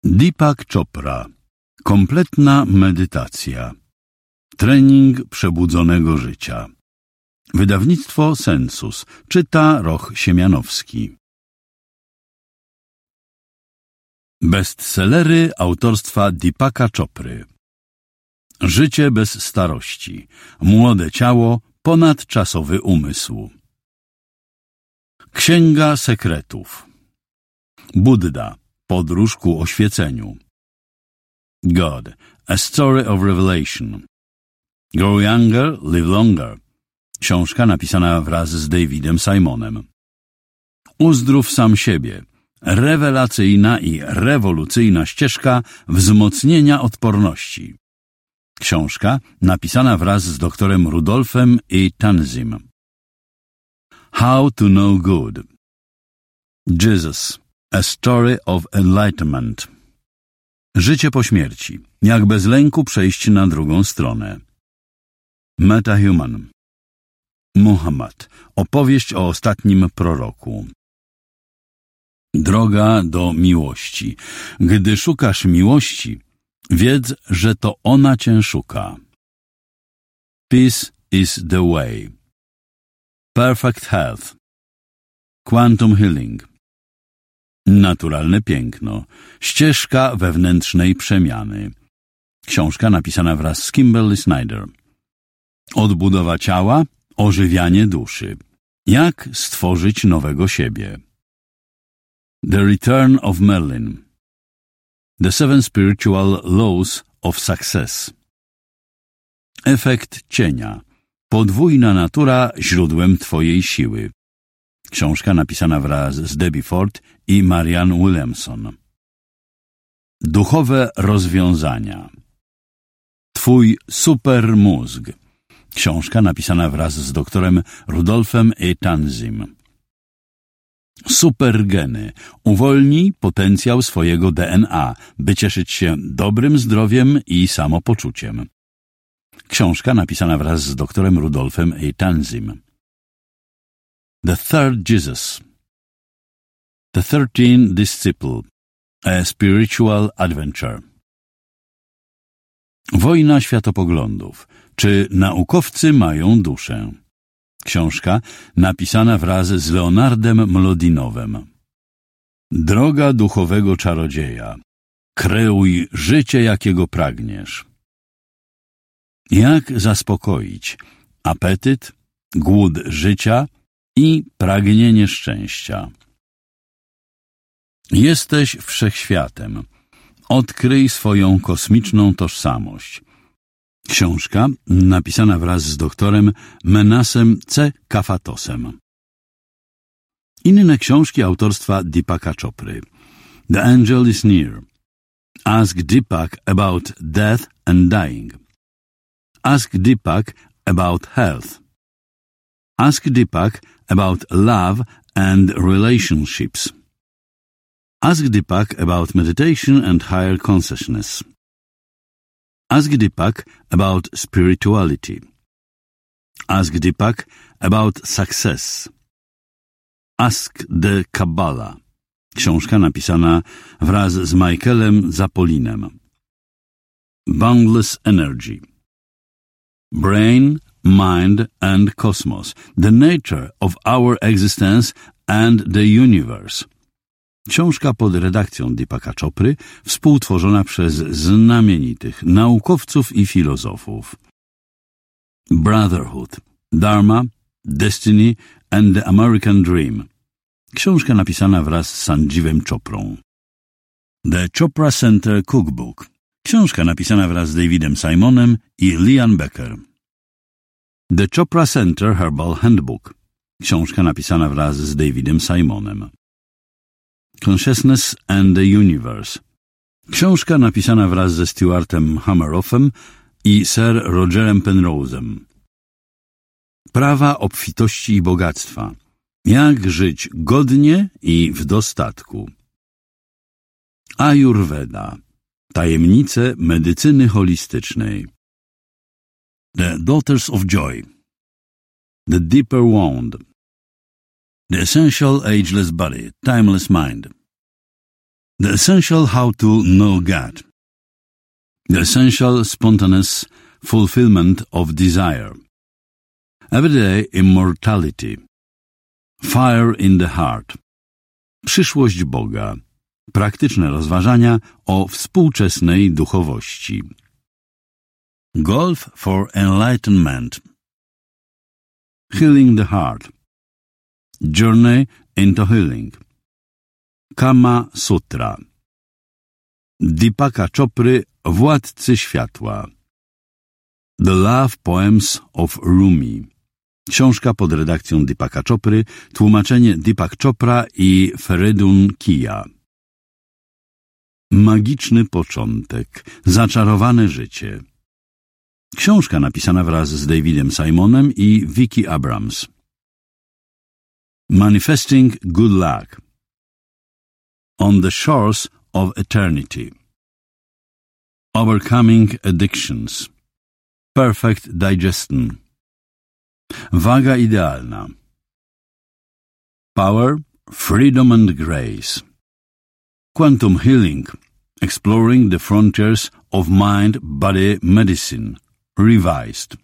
Deepak Chopra. Kompletna medytacja. Trening przebudzonego życia. Wydawnictwo Sensus. Czyta Roch Siemianowski. Bestsellery autorstwa Deepaka Chopry. Życie bez starości. Młode ciało, ponadczasowy umysł. Księga sekretów. Buddha. Podróż ku oświeceniu. God. A Story of Revelation. Grow Younger, Live Longer. Książka napisana wraz z Davidem Simonem. Uzdrów sam siebie. Rewelacyjna i rewolucyjna ścieżka wzmocnienia odporności. Książka napisana wraz z doktorem Rudolfem E. Tanzim. How to Know Good. Jesus. A Story of Enlightenment. Życie po śmierci. Jak bez lęku przejść na drugą stronę. Metahuman. Muhammad. Opowieść o ostatnim proroku. Droga do miłości. Gdy szukasz miłości, wiedz, że to ona cię szuka. Peace is the way. Perfect health. Quantum healing. Naturalne piękno. Ścieżka wewnętrznej przemiany. Książka napisana wraz z Kimberly Snyder. Odbudowa ciała, ożywianie duszy. Jak stworzyć nowego siebie. The Return of Merlin. The Seven Spiritual Laws of Success. Efekt cienia. Podwójna natura źródłem twojej siły. Książka napisana wraz z Debbie Ford i Marianne Williamson. Duchowe rozwiązania. Twój supermózg. Książka napisana wraz z doktorem Rudolfem E. Tanzim. Supergeny. Uwolnij potencjał swojego DNA, by cieszyć się dobrym zdrowiem i samopoczuciem. Książka napisana wraz z doktorem Rudolfem E. Tanzim. The Third Jesus. The 13th Disciple. A Spiritual Adventure. Wojna światopoglądów. Czy naukowcy mają duszę? Książka napisana wraz z Leonardem Mlodinowem. Droga duchowego czarodzieja. Kreuj życie, jakiego pragniesz. Jak zaspokoić apetyt, głód życia i pragnienie szczęścia. Jesteś wszechświatem. Odkryj swoją kosmiczną tożsamość. Książka napisana wraz z doktorem Menasem C. Kafatosem. Inne książki autorstwa Deepaka Chopry. The Angel is Near. Ask Deepak about death and dying. Ask Deepak about health. Ask Deepak about love and relationships. Ask Deepak about meditation and higher consciousness. Ask Deepak about spirituality. Ask Deepak about success. Ask the Kabbalah. Książka napisana wraz z Michaelem Zapolinem. Boundless Energy. Brain, Mind and Cosmos. The Nature of Our Existence and the Universe. Książka pod redakcją Deepaka Chopry, współtworzona przez znamienitych naukowców i filozofów. Brotherhood, Dharma, Destiny and the American Dream. Książka napisana wraz z Sanjeevem Choprą. The Chopra Center Cookbook. Książka napisana wraz z Davidem Simonem i Lian Becker. The Chopra Center Herbal Handbook. Książka napisana wraz z Davidem Simonem. Consciousness and the Universe. Książka napisana wraz ze Stuartem Hammeroffem i Sir Rogerem Penrose'em. Prawa obfitości i bogactwa. Jak żyć godnie i w dostatku. Ayurveda. Tajemnice medycyny holistycznej. The Daughters of Joy. The Deeper Wound. The Essential Ageless Body, Timeless Mind. The Essential How to Know God. The Essential Spontaneous Fulfillment of Desire. Everyday Immortality. Fire in the Heart. Przyszłość Boga. Praktyczne rozważania o współczesnej duchowości. Golf for Enlightenment. Healing the Heart. Journey into Healing. Kama Sutra. Dipaka Chopry, Władcy Światła. The Love Poems of Rumi. Książka pod redakcją Dipaka Chopry, tłumaczenie Deepak Chopra i Feridun Kija. Magiczny początek, zaczarowane życie. Książka napisana wraz z Davidem Simonem i Vicky Abrams. Manifesting Good Luck. On the Shores of Eternity. Overcoming Addictions. Perfect Digestion. Waga idealna. Power, Freedom and Grace. Quantum Healing. Exploring the Frontiers of Mind-Body Medicine. Revised.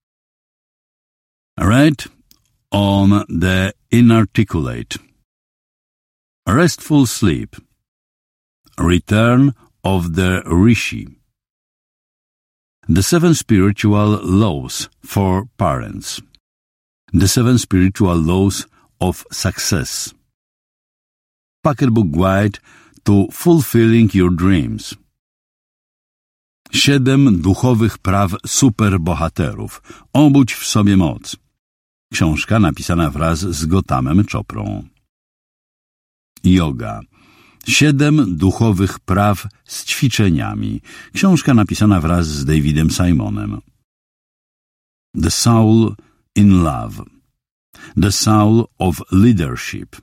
Read on the Inarticulate. Restful Sleep. Return of the Rishi. The Seven Spiritual Laws for Parents. The Seven Spiritual Laws of Success. Pocketbook Guide to Fulfilling Your Dreams. 7 duchowych praw superbohaterów. Obudź w sobie moc. Książka napisana wraz z Gotamem Choprą. Yoga. 7 duchowych praw z ćwiczeniami. Książka napisana wraz z Davidem Simonem. The Soul in Love. The Soul of Leadership.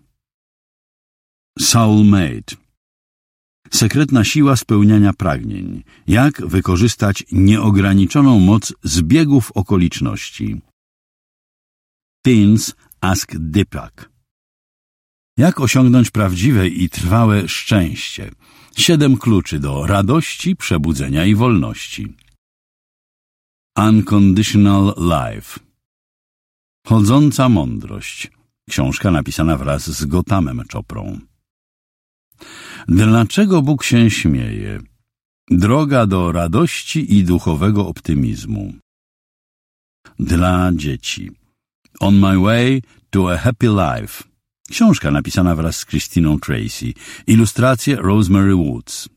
Soulmate. Sekretna siła spełniania pragnień. Jak wykorzystać nieograniczoną moc zbiegów okoliczności. Teens Ask Deepak. Jak osiągnąć prawdziwe i trwałe szczęście? 7 kluczy do radości, przebudzenia i wolności. Unconditional Life. Chodząca mądrość. Książka napisana wraz z Gotamem Choprą. Dlaczego Bóg się śmieje? Droga do radości i duchowego optymizmu. Dla dzieci. On My Way to a Happy Life. Książka napisana wraz z Christiną Tracy. Ilustracje Rosemary Woods.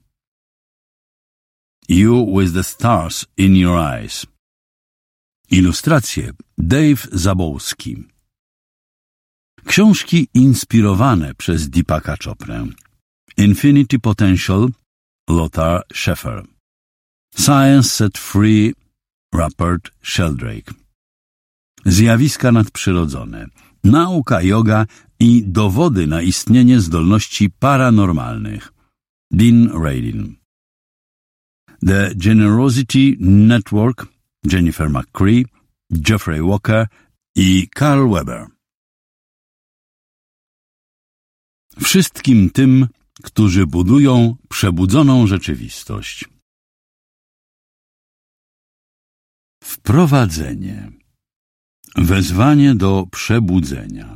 You with the Stars in Your Eyes. Ilustracje Dave Zabowski. Książki inspirowane przez Deepaka Choprę. Infinity Potential, Lothar Scheffer. Science Set Free, Rupert Sheldrake. Zjawiska nadprzyrodzone, nauka yoga i dowody na istnienie zdolności paranormalnych. Dean Radin. The Generosity Network, Jennifer McCree, Jeffrey Walker i Carl Weber. Wszystkim tym, którzy budują przebudzoną rzeczywistość. Wprowadzenie. Wezwanie do przebudzenia.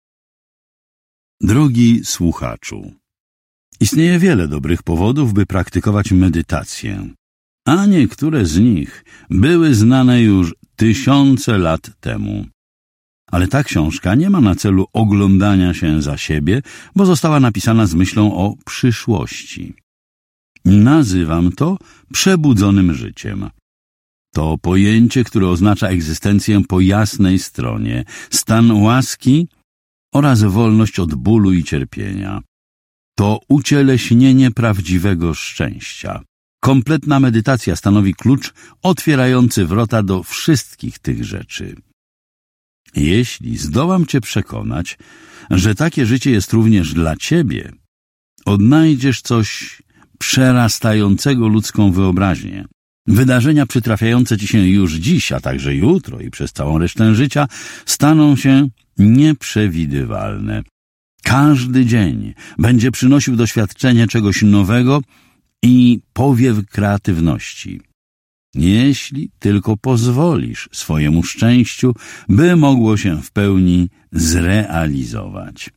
Drogi słuchaczu, istnieje wiele dobrych powodów, by praktykować medytację, a niektóre z nich były znane już tysiące lat temu. Ale ta książka nie ma na celu oglądania się za siebie, bo została napisana z myślą o przyszłości. Nazywam to przebudzonym życiem. To pojęcie, które oznacza egzystencję po jasnej stronie, stan łaski oraz wolność od bólu i cierpienia. To ucieleśnienie prawdziwego szczęścia. Kompletna medytacja stanowi klucz otwierający wrota do wszystkich tych rzeczy. Jeśli zdołam cię przekonać, że takie życie jest również dla ciebie, odnajdziesz coś przerastającego ludzką wyobraźnię. Wydarzenia przytrafiające ci się już dziś, a także jutro i przez całą resztę życia staną się nieprzewidywalne. Każdy dzień będzie przynosił doświadczenie czegoś nowego i powiew kreatywności. Jeśli tylko pozwolisz swojemu szczęściu, by mogło się w pełni zrealizować.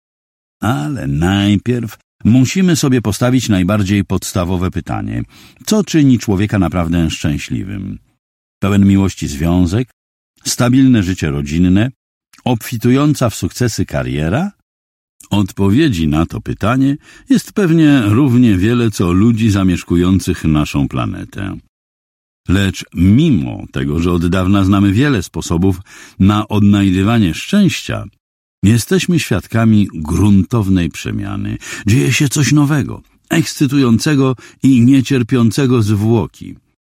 Ale najpierw musimy sobie postawić najbardziej podstawowe pytanie. Co czyni człowieka naprawdę szczęśliwym? Pełen miłości związek? Stabilne życie rodzinne? Obfitująca w sukcesy kariera? Odpowiedzi na to pytanie jest pewnie równie wiele, co ludzi zamieszkujących naszą planetę. Lecz mimo tego, że od dawna znamy wiele sposobów na odnajdywanie szczęścia, jesteśmy świadkami gruntownej przemiany. Dzieje się coś nowego, ekscytującego i niecierpiącego zwłoki.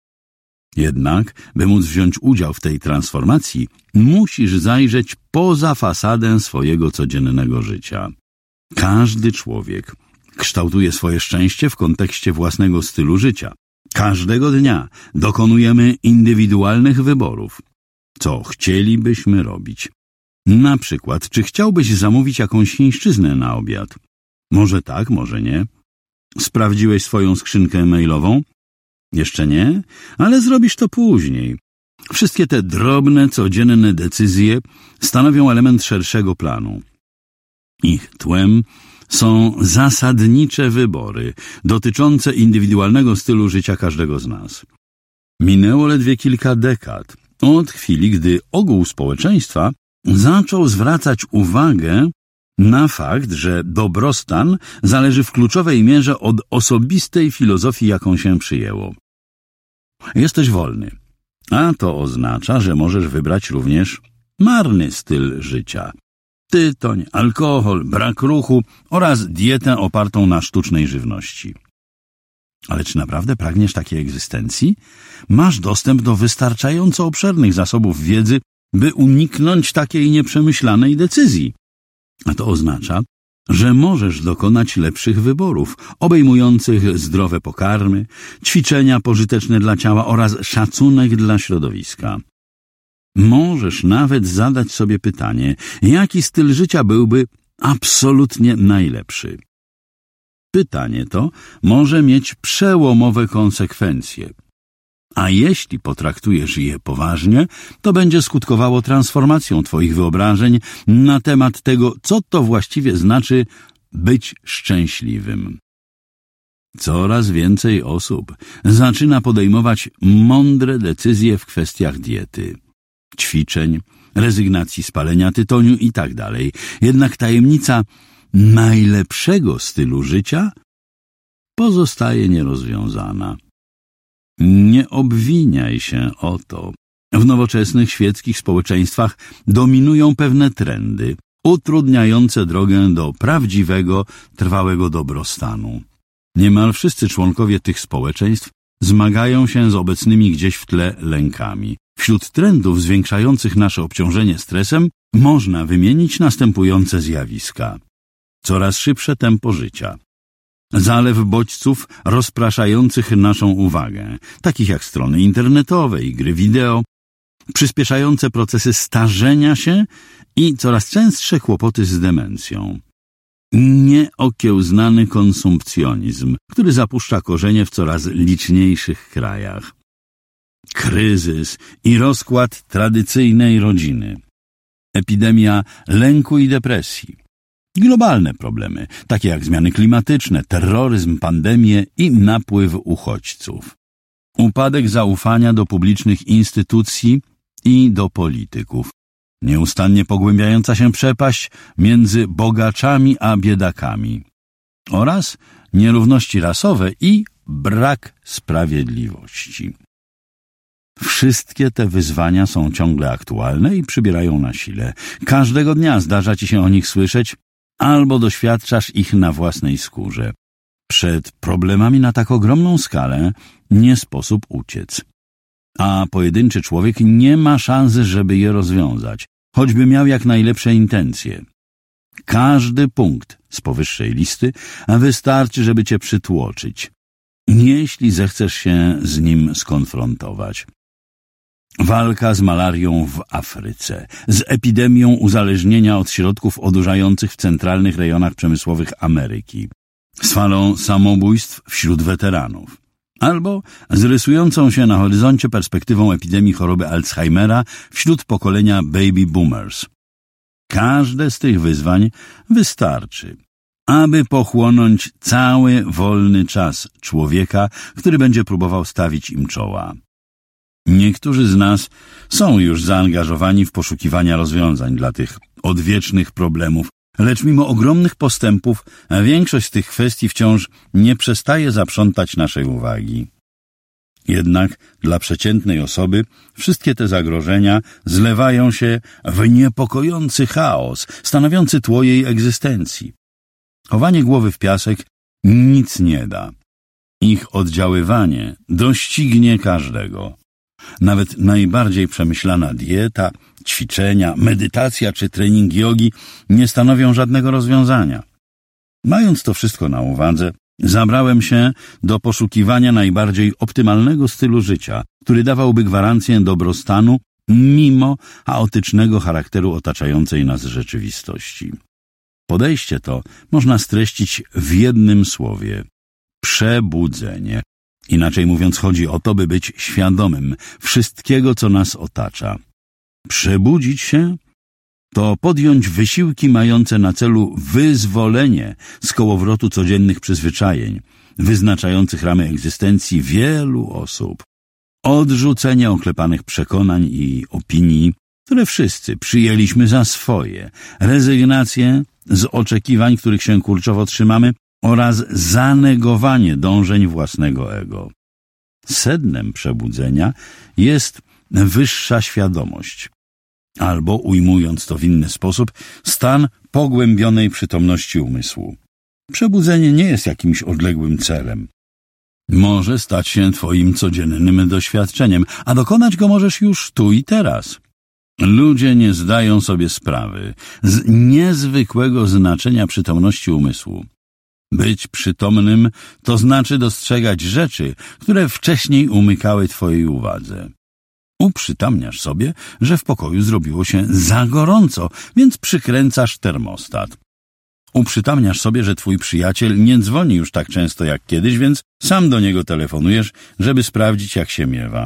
Jednak, by móc wziąć udział w tej transformacji, musisz zajrzeć poza fasadę swojego codziennego życia. Każdy człowiek kształtuje swoje szczęście w kontekście własnego stylu życia. Każdego dnia dokonujemy indywidualnych wyborów. Co chcielibyśmy robić? Na przykład, czy chciałbyś zamówić jakąś chińszczyznę na obiad? Może tak, może nie. Sprawdziłeś swoją skrzynkę mailową? Jeszcze nie, ale zrobisz to później. Wszystkie te drobne, codzienne decyzje stanowią element szerszego planu. Ich tłem są zasadnicze wybory dotyczące indywidualnego stylu życia każdego z nas. Minęło ledwie kilka dekad od chwili, gdy ogół społeczeństwa zaczął zwracać uwagę na fakt, że dobrostan zależy w kluczowej mierze od osobistej filozofii, jaką się przyjęło. Jesteś wolny, a to oznacza, że możesz wybrać również marny styl życia. Tytoń, alkohol, brak ruchu oraz dietę opartą na sztucznej żywności. Ale czy naprawdę pragniesz takiej egzystencji? Masz dostęp do wystarczająco obszernych zasobów wiedzy, by uniknąć takiej nieprzemyślanej decyzji. A to oznacza, że możesz dokonać lepszych wyborów, obejmujących zdrowe pokarmy, ćwiczenia pożyteczne dla ciała oraz szacunek dla środowiska. Możesz nawet zadać sobie pytanie, jaki styl życia byłby absolutnie najlepszy. Pytanie to może mieć przełomowe konsekwencje. A jeśli potraktujesz je poważnie, to będzie skutkowało transformacją twoich wyobrażeń na temat tego, co to właściwie znaczy być szczęśliwym. Coraz więcej osób zaczyna podejmować mądre decyzje w kwestiach diety, ćwiczeń, rezygnacji z palenia tytoniu itd. Jednak tajemnica najlepszego stylu życia pozostaje nierozwiązana. Nie obwiniaj się o to. W nowoczesnych świeckich społeczeństwach dominują pewne trendy, utrudniające drogę do prawdziwego, trwałego dobrostanu. Niemal wszyscy członkowie tych społeczeństw zmagają się z obecnymi gdzieś w tle lękami. Wśród trendów zwiększających nasze obciążenie stresem można wymienić następujące zjawiska. Coraz szybsze tempo życia. Zalew bodźców rozpraszających naszą uwagę, takich jak strony internetowe i gry wideo, przyspieszające procesy starzenia się i coraz częstsze kłopoty z demencją. Nieokiełznany konsumpcjonizm, który zapuszcza korzenie w coraz liczniejszych krajach. Kryzys i rozkład tradycyjnej rodziny. Epidemia lęku i depresji. Globalne problemy, takie jak zmiany klimatyczne, terroryzm, pandemie i napływ uchodźców. Upadek zaufania do publicznych instytucji i do polityków. Nieustannie pogłębiająca się przepaść między bogaczami a biedakami. Oraz nierówności rasowe i brak sprawiedliwości. Wszystkie te wyzwania są ciągle aktualne i przybierają na sile. Każdego dnia zdarza ci się o nich słyszeć, albo doświadczasz ich na własnej skórze. Przed problemami na tak ogromną skalę nie sposób uciec. A pojedynczy człowiek nie ma szansy, żeby je rozwiązać, choćby miał jak najlepsze intencje. Każdy punkt z powyższej listy wystarczy, żeby cię przytłoczyć, jeśli zechcesz się z nim skonfrontować. walka z malarią w Afryce, z epidemią uzależnienia od środków odurzających w centralnych rejonach przemysłowych Ameryki, z falą samobójstw wśród weteranów, albo z rysującą się na horyzoncie perspektywą epidemii choroby Alzheimera wśród pokolenia baby boomers. Każde z tych wyzwań wystarczy, aby pochłonąć cały wolny czas człowieka, który będzie próbował stawić im czoła. Niektórzy z nas są już zaangażowani w poszukiwania rozwiązań dla tych odwiecznych problemów, lecz mimo ogromnych postępów większość z tych kwestii wciąż nie przestaje zaprzątać naszej uwagi. Jednak dla przeciętnej osoby wszystkie te zagrożenia zlewają się w niepokojący chaos, stanowiący tło jej egzystencji. Chowanie głowy w piasek nic nie da. Ich oddziaływanie doścignie każdego. Nawet najbardziej przemyślana dieta, ćwiczenia, medytacja czy trening jogi nie stanowią żadnego rozwiązania. Mając to wszystko na uwadze, zabrałem się do poszukiwania najbardziej optymalnego stylu życia, który dawałby gwarancję dobrostanu mimo chaotycznego charakteru otaczającej nas rzeczywistości. Podejście to można streścić w jednym słowie – przebudzenie. Inaczej mówiąc, chodzi o to, by być świadomym wszystkiego, co nas otacza. Przebudzić się to podjąć wysiłki mające na celu wyzwolenie z kołowrotu codziennych przyzwyczajeń, wyznaczających ramy egzystencji wielu osób. Odrzucenie oklepanych przekonań i opinii, które wszyscy przyjęliśmy za swoje, rezygnację z oczekiwań, których się kurczowo trzymamy, oraz zanegowanie dążeń własnego ego. Sednem przebudzenia jest wyższa świadomość, albo, ujmując to w inny sposób, stan pogłębionej przytomności umysłu. Przebudzenie nie jest jakimś odległym celem. Może stać się twoim codziennym doświadczeniem, a dokonać go możesz już tu i teraz. Ludzie nie zdają sobie sprawy z niezwykłego znaczenia przytomności umysłu. Być przytomnym to znaczy dostrzegać rzeczy, które wcześniej umykały twojej uwadze. Uprzytamniasz sobie, że w pokoju zrobiło się za gorąco, więc przykręcasz termostat. Uprzytamniasz sobie, że twój przyjaciel nie dzwoni już tak często jak kiedyś, więc sam do niego telefonujesz, żeby sprawdzić, jak się miewa.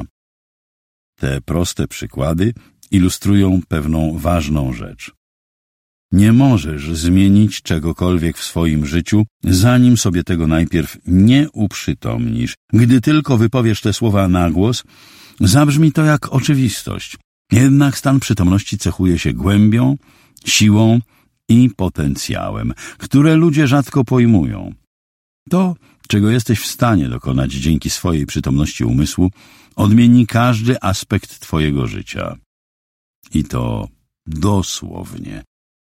Te proste przykłady ilustrują pewną ważną rzecz. Nie możesz zmienić czegokolwiek w swoim życiu, zanim sobie tego najpierw nie uprzytomnisz. Gdy tylko wypowiesz te słowa na głos, zabrzmi to jak oczywistość. Jednak stan przytomności cechuje się głębią, siłą i potencjałem, które ludzie rzadko pojmują. To, czego jesteś w stanie dokonać dzięki swojej przytomności umysłu, odmieni każdy aspekt twojego życia. I to dosłownie.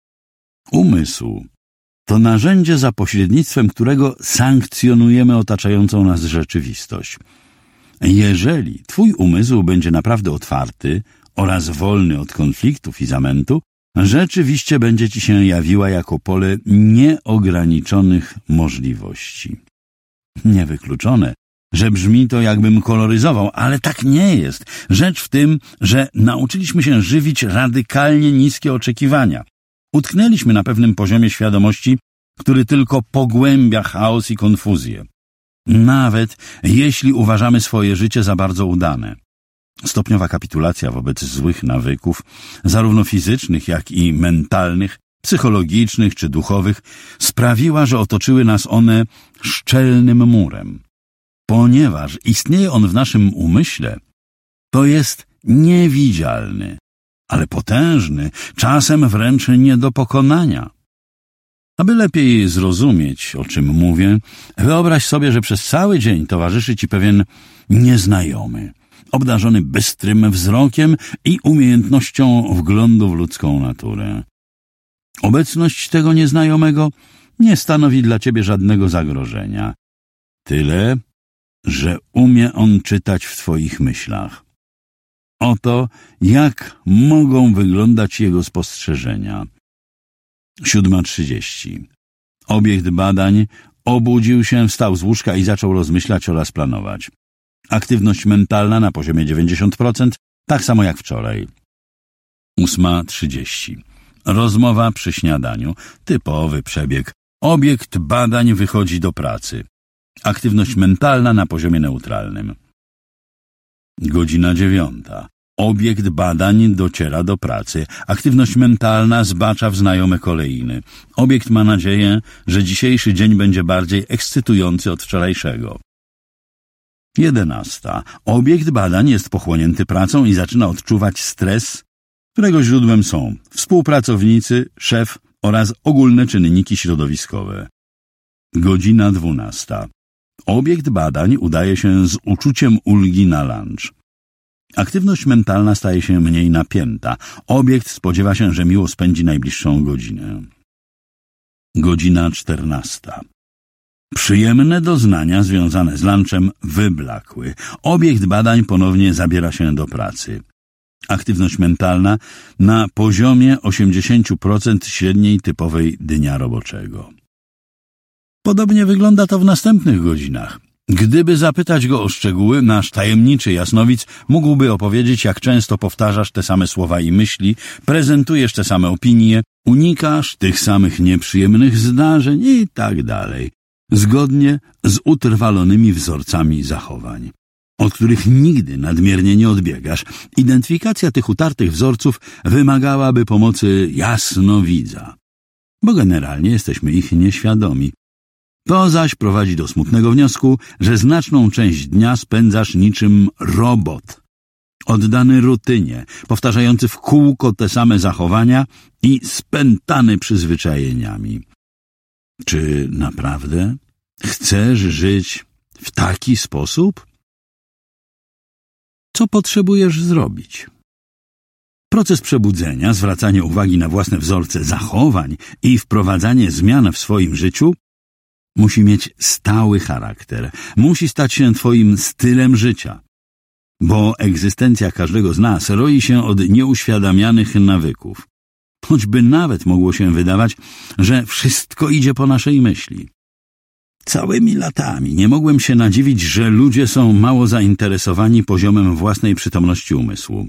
Umysł to narzędzie, za pośrednictwem którego sankcjonujemy otaczającą nas rzeczywistość. Jeżeli twój umysł będzie naprawdę otwarty oraz wolny od konfliktów i zamętu, rzeczywiście będzie ci się jawiła jako pole nieograniczonych możliwości. Niewykluczone, że brzmi to, jakbym koloryzował, ale tak nie jest. Rzecz w tym, że nauczyliśmy się żywić radykalnie niskie oczekiwania. Utknęliśmy na pewnym poziomie świadomości, który tylko pogłębia chaos i konfuzję. Nawet jeśli uważamy swoje życie za bardzo udane. Stopniowa kapitulacja wobec złych nawyków, zarówno fizycznych, jak i mentalnych, psychologicznych czy duchowych, sprawiła, że otoczyły nas one szczelnym murem. Ponieważ istnieje on w naszym umyśle, to jest niewidzialny, ale potężny, czasem wręcz nie do pokonania. Aby lepiej zrozumieć, o czym mówię, wyobraź sobie, że przez cały dzień towarzyszy ci pewien nieznajomy, obdarzony bystrym wzrokiem i umiejętnością wglądu w ludzką naturę. Obecność tego nieznajomego nie stanowi dla ciebie żadnego zagrożenia. Tyle, że umie on czytać w twoich myślach. Oto, jak mogą wyglądać jego spostrzeżenia. 7:30. Obiekt badań obudził się, wstał z łóżka i zaczął rozmyślać oraz planować. Aktywność mentalna na poziomie 90%, Tak samo jak wczoraj. 8:30. Rozmowa przy śniadaniu. Typowy przebieg. Obiekt badań wychodzi do pracy. Aktywność mentalna na poziomie neutralnym. 9:00. Obiekt badań dociera do pracy. Aktywność mentalna zbacza w znajome kolejny. Obiekt ma nadzieję, że dzisiejszy dzień będzie bardziej ekscytujący od wczorajszego. 11:00. Obiekt badań jest pochłonięty pracą i zaczyna odczuwać stres, którego źródłem są współpracownicy, szef oraz ogólne czynniki środowiskowe. 12:00. Obiekt badań udaje się z uczuciem ulgi na lunch. Aktywność mentalna staje się mniej napięta. Obiekt spodziewa się, że miło spędzi najbliższą godzinę. 14:00. Przyjemne doznania związane z lunchem wyblakły. Obiekt badań ponownie zabiera się do pracy. Aktywność mentalna na poziomie 80% średniej typowej dnia roboczego. Podobnie wygląda to w następnych godzinach. Gdyby zapytać go o szczegóły, nasz tajemniczy jasnowic mógłby opowiedzieć, jak często powtarzasz te same słowa i myśli, prezentujesz te same opinie, unikasz tych samych nieprzyjemnych zdarzeń i tak dalej. Zgodnie z utrwalonymi wzorcami zachowań, od których nigdy nadmiernie nie odbiegasz. Identyfikacja tych utartych wzorców wymagałaby pomocy jasnowidza, bo generalnie jesteśmy ich nieświadomi. To zaś prowadzi do smutnego wniosku, że znaczną część dnia spędzasz niczym robot, oddany rutynie, powtarzający w kółko te same zachowania i spętany przyzwyczajeniami. Czy naprawdę chcesz żyć w taki sposób? Co potrzebujesz zrobić? Proces przebudzenia, zwracanie uwagi na własne wzorce zachowań i wprowadzanie zmian w swoim życiu musi mieć stały charakter. Musi stać się twoim stylem życia, bo egzystencja każdego z nas roi się od nieuświadamianych nawyków. Choćby nawet mogło się wydawać, że wszystko idzie po naszej myśli. Całymi latami nie mogłem się nadziwić, że ludzie są mało zainteresowani poziomem własnej przytomności umysłu.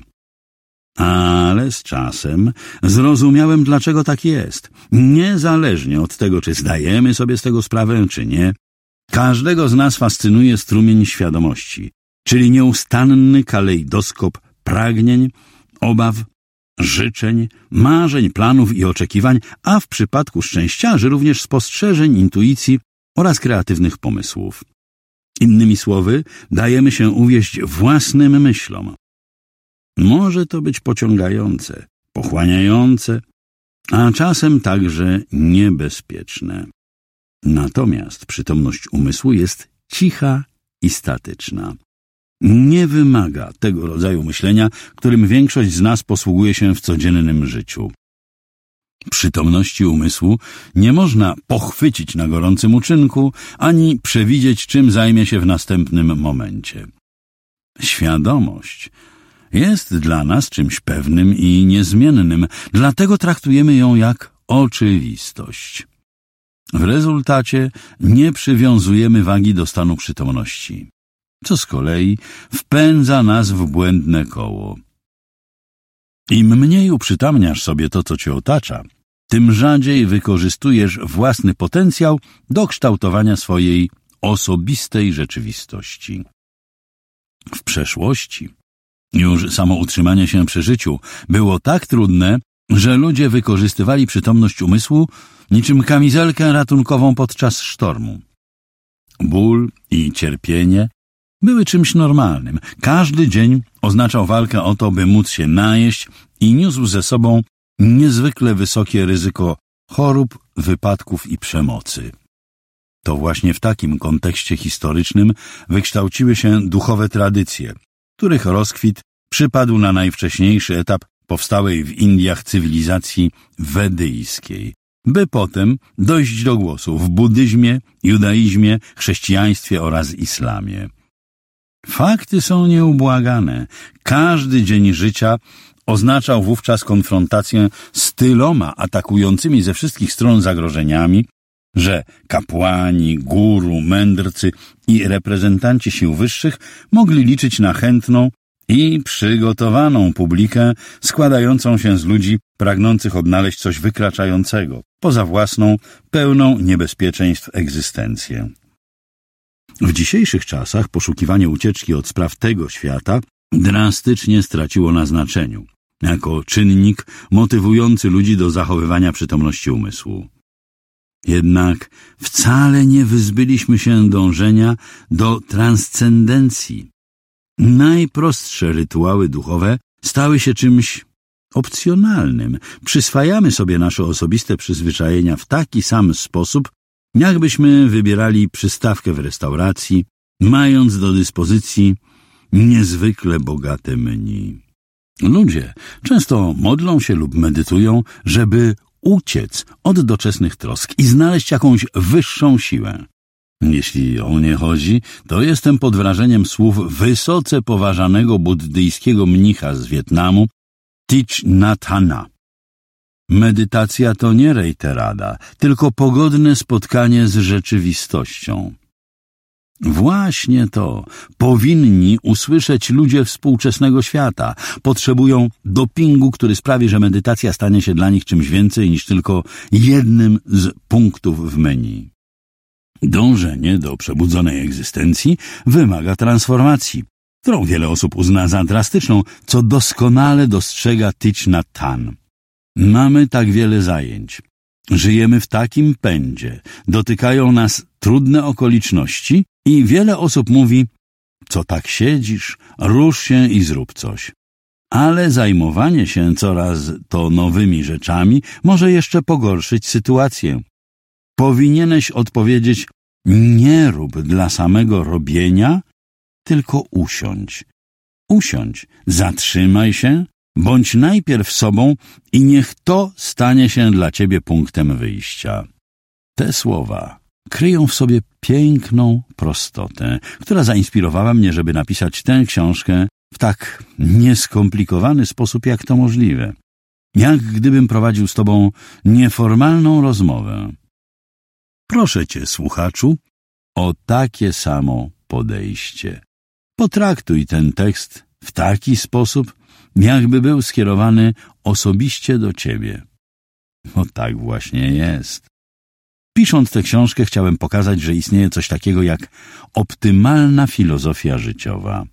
Ale z czasem zrozumiałem, dlaczego tak jest. Niezależnie od tego, czy zdajemy sobie z tego sprawę, czy nie, każdego z nas fascynuje strumień świadomości, czyli nieustanny kalejdoskop pragnień, obaw, życzeń, marzeń, planów i oczekiwań, a w przypadku szczęściarzy również spostrzeżeń, intuicji oraz kreatywnych pomysłów. Innymi słowy, dajemy się uwieść własnym myślom. Może to być pociągające, pochłaniające, a czasem także niebezpieczne. Natomiast przytomność umysłu jest cicha i statyczna. Nie wymaga tego rodzaju myślenia, którym większość z nas posługuje się w codziennym życiu. Przytomności umysłu nie można pochwycić na gorącym uczynku, ani przewidzieć, czym zajmie się w następnym momencie. Świadomość jest dla nas czymś pewnym i niezmiennym, dlatego traktujemy ją jak oczywistość. W rezultacie nie przywiązujemy wagi do stanu przytomności, co z kolei wpędza nas w błędne koło. Im mniej uprzytamniasz sobie to, co cię otacza, tym rzadziej wykorzystujesz własny potencjał do kształtowania swojej osobistej rzeczywistości. W przeszłości już samo utrzymanie się przy życiu było tak trudne, że ludzie wykorzystywali przytomność umysłu niczym kamizelkę ratunkową podczas sztormu. Ból i cierpienie były czymś normalnym. Każdy dzień oznaczał walkę o to, by móc się najeść i niósł ze sobą niezwykle wysokie ryzyko chorób, wypadków i przemocy. To właśnie w takim kontekście historycznym wykształciły się duchowe tradycje, których rozkwit przypadł na najwcześniejszy etap powstałej w Indiach cywilizacji wedyjskiej, by potem dojść do głosu w buddyzmie, judaizmie, chrześcijaństwie oraz islamie. Fakty są nieubłagane. Każdy dzień życia oznaczał wówczas konfrontację z tyloma atakującymi ze wszystkich stron zagrożeniami, że kapłani, guru, mędrcy i reprezentanci sił wyższych mogli liczyć na chętną i przygotowaną publikę składającą się z ludzi pragnących odnaleźć coś wykraczającego poza własną, pełną niebezpieczeństw egzystencję. W dzisiejszych czasach poszukiwanie ucieczki od spraw tego świata drastycznie straciło na znaczeniu, jako czynnik motywujący ludzi do zachowywania przytomności umysłu. Jednak wcale nie wyzbyliśmy się dążenia do transcendencji. Najprostsze rytuały duchowe stały się czymś opcjonalnym. Przyswajamy sobie nasze osobiste przyzwyczajenia w taki sam sposób, jakbyśmy wybierali przystawkę w restauracji, mając do dyspozycji niezwykle bogate menu. Ludzie często modlą się lub medytują, żeby uciec od doczesnych trosk i znaleźć jakąś wyższą siłę. Jeśli o mnie chodzi, to jestem pod wrażeniem słów wysoce poważanego buddyjskiego mnicha z Wietnamu, Thich Nhat Hanh. Medytacja to nie rejterada, tylko pogodne spotkanie z rzeczywistością. Właśnie to powinni usłyszeć ludzie współczesnego świata. Potrzebują dopingu, który sprawi, że medytacja stanie się dla nich czymś więcej niż tylko jednym z punktów w menu. Dążenie do przebudzonej egzystencji wymaga transformacji, którą wiele osób uzna za drastyczną, co doskonale dostrzega Thich Nhat Hanh. Mamy tak wiele zajęć. Żyjemy w takim pędzie, dotykają nas trudne okoliczności i wiele osób mówi: co tak siedzisz, rusz się i zrób coś. Ale zajmowanie się coraz to nowymi rzeczami może jeszcze pogorszyć sytuację. Powinieneś odpowiedzieć: nie rób dla samego robienia, tylko usiądź. Usiądź, zatrzymaj się, bądź najpierw sobą i niech to stanie się dla ciebie punktem wyjścia. Te słowa kryją w sobie piękną prostotę, która zainspirowała mnie, żeby napisać tę książkę w tak nieskomplikowany sposób, jak to możliwe. Jak gdybym prowadził z tobą nieformalną rozmowę. Proszę cię, słuchaczu, o takie samo podejście. Potraktuj ten tekst w taki sposób, jakby był skierowany osobiście do ciebie. No tak właśnie jest. Pisząc tę książkę, chciałem pokazać, że istnieje coś takiego jak optymalna filozofia życiowa.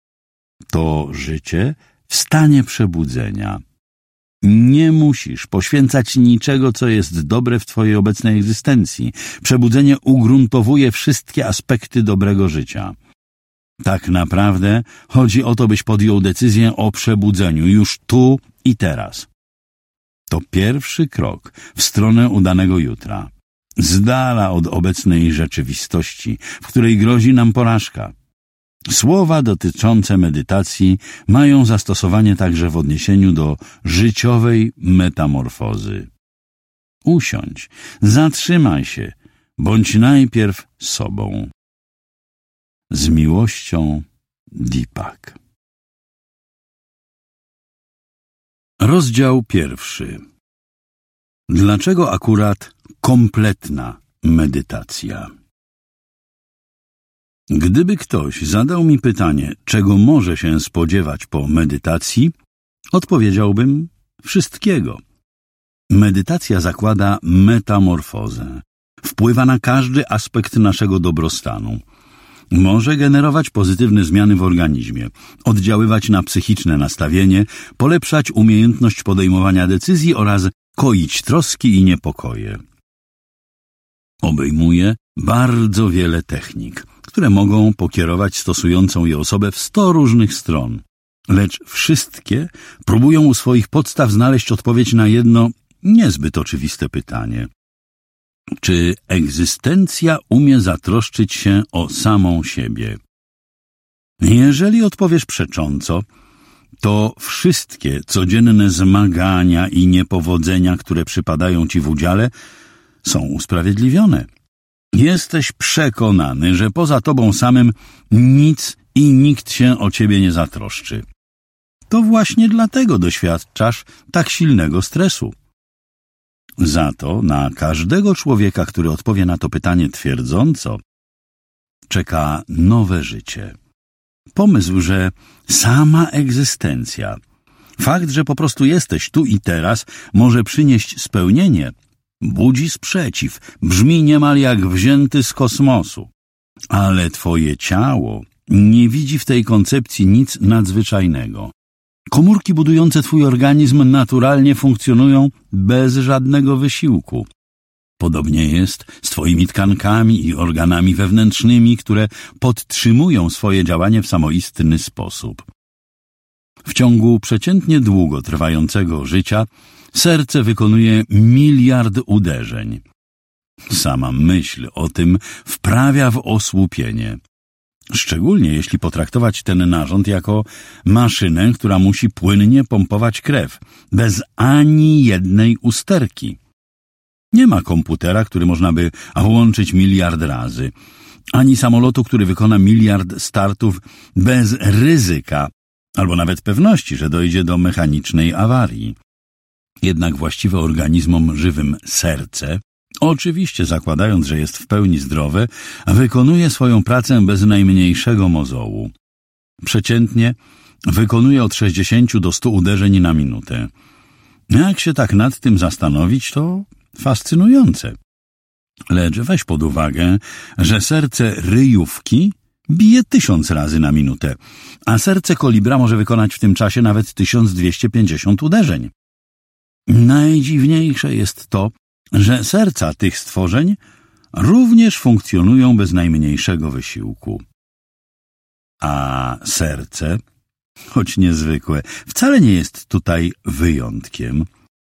To życie w stanie przebudzenia. Nie musisz poświęcać niczego, co jest dobre w twojej obecnej egzystencji. Przebudzenie ugruntowuje wszystkie aspekty dobrego życia. Tak naprawdę chodzi o to, byś podjął decyzję o przebudzeniu już tu i teraz. To pierwszy krok w stronę udanego jutra. Z dala od obecnej rzeczywistości, w której grozi nam porażka. Słowa dotyczące medytacji mają zastosowanie także w odniesieniu do życiowej metamorfozy. Usiądź, zatrzymaj się, bądź najpierw sobą. Z miłością, Deepak. Rozdział 1. Dlaczego akurat kompletna medytacja? Gdyby ktoś zadał mi pytanie, czego może się spodziewać po medytacji, odpowiedziałbym: wszystkiego. Medytacja zakłada metamorfozę. Wpływa na każdy aspekt naszego dobrostanu. Może generować pozytywne zmiany w organizmie, oddziaływać na psychiczne nastawienie, polepszać umiejętność podejmowania decyzji oraz koić troski i niepokoje. Obejmuje bardzo wiele technik, które mogą pokierować stosującą je osobę w 100 różnych stron. Lecz wszystkie próbują u swoich podstaw znaleźć odpowiedź na jedno niezbyt oczywiste pytanie. Czy egzystencja umie zatroszczyć się o samą siebie? Jeżeli odpowiesz przecząco, to wszystkie codzienne zmagania i niepowodzenia, które przypadają ci w udziale, są usprawiedliwione. Jesteś przekonany, że poza tobą samym nic i nikt się o ciebie nie zatroszczy. To właśnie dlatego doświadczasz tak silnego stresu. Za to na każdego człowieka, który odpowie na to pytanie twierdząco, czeka nowe życie. Pomysł, że sama egzystencja, fakt, że po prostu jesteś tu i teraz, może przynieść spełnienie, budzi sprzeciw, brzmi niemal jak wzięty z kosmosu. Ale twoje ciało nie widzi w tej koncepcji nic nadzwyczajnego. Komórki budujące twój organizm naturalnie funkcjonują bez żadnego wysiłku. Podobnie jest z twoimi tkankami i organami wewnętrznymi, które podtrzymują swoje działanie w samoistny sposób. W ciągu przeciętnie długo trwającego życia serce wykonuje 1 miliard uderzeń. Sama myśl o tym wprawia w osłupienie. Szczególnie jeśli potraktować ten narząd jako maszynę, która musi płynnie pompować krew, bez ani jednej usterki. Nie ma komputera, który można by włączyć 1 miliard razy, ani samolotu, który wykona 1 miliard startów bez ryzyka, albo nawet pewności, że dojdzie do mechanicznej awarii. Jednak właściwe organizmom żywym serce, oczywiście zakładając, że jest w pełni zdrowe, wykonuje swoją pracę bez najmniejszego mozołu. Przeciętnie wykonuje od 60 do 100 uderzeń na minutę. Jak się tak nad tym zastanowić, to fascynujące. Lecz weź pod uwagę, że serce ryjówki bije 1000 razy na minutę, a serce kolibra może wykonać w tym czasie nawet 1250 uderzeń. Najdziwniejsze jest to, że serca tych stworzeń również funkcjonują bez najmniejszego wysiłku. A serce, choć niezwykłe, wcale nie jest tutaj wyjątkiem.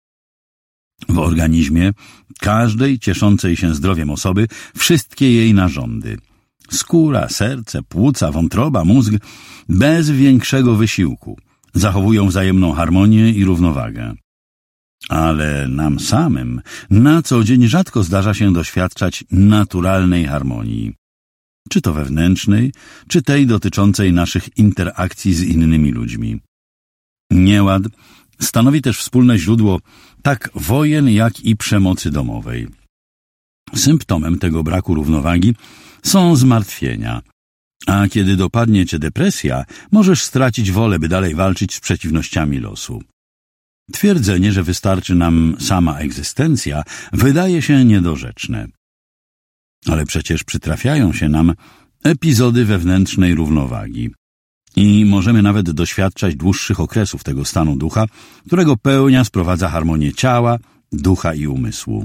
W organizmie każdej cieszącej się zdrowiem osoby wszystkie jej narządy – skóra, serce, płuca, wątroba, mózg – bez większego wysiłku zachowują wzajemną harmonię i równowagę. Ale nam samym na co dzień rzadko zdarza się doświadczać naturalnej harmonii. Czy to wewnętrznej, czy tej dotyczącej naszych interakcji z innymi ludźmi. Nieład stanowi też wspólne źródło tak wojen, jak i przemocy domowej. Symptomem tego braku równowagi są zmartwienia, a kiedy dopadnie cię depresja, możesz stracić wolę, by dalej walczyć z przeciwnościami losu. Twierdzenie, że wystarczy nam sama egzystencja, wydaje się niedorzeczne. Ale przecież przytrafiają się nam epizody wewnętrznej równowagi i możemy nawet doświadczać dłuższych okresów tego stanu ducha, którego pełnia sprowadza harmonię ciała, ducha i umysłu.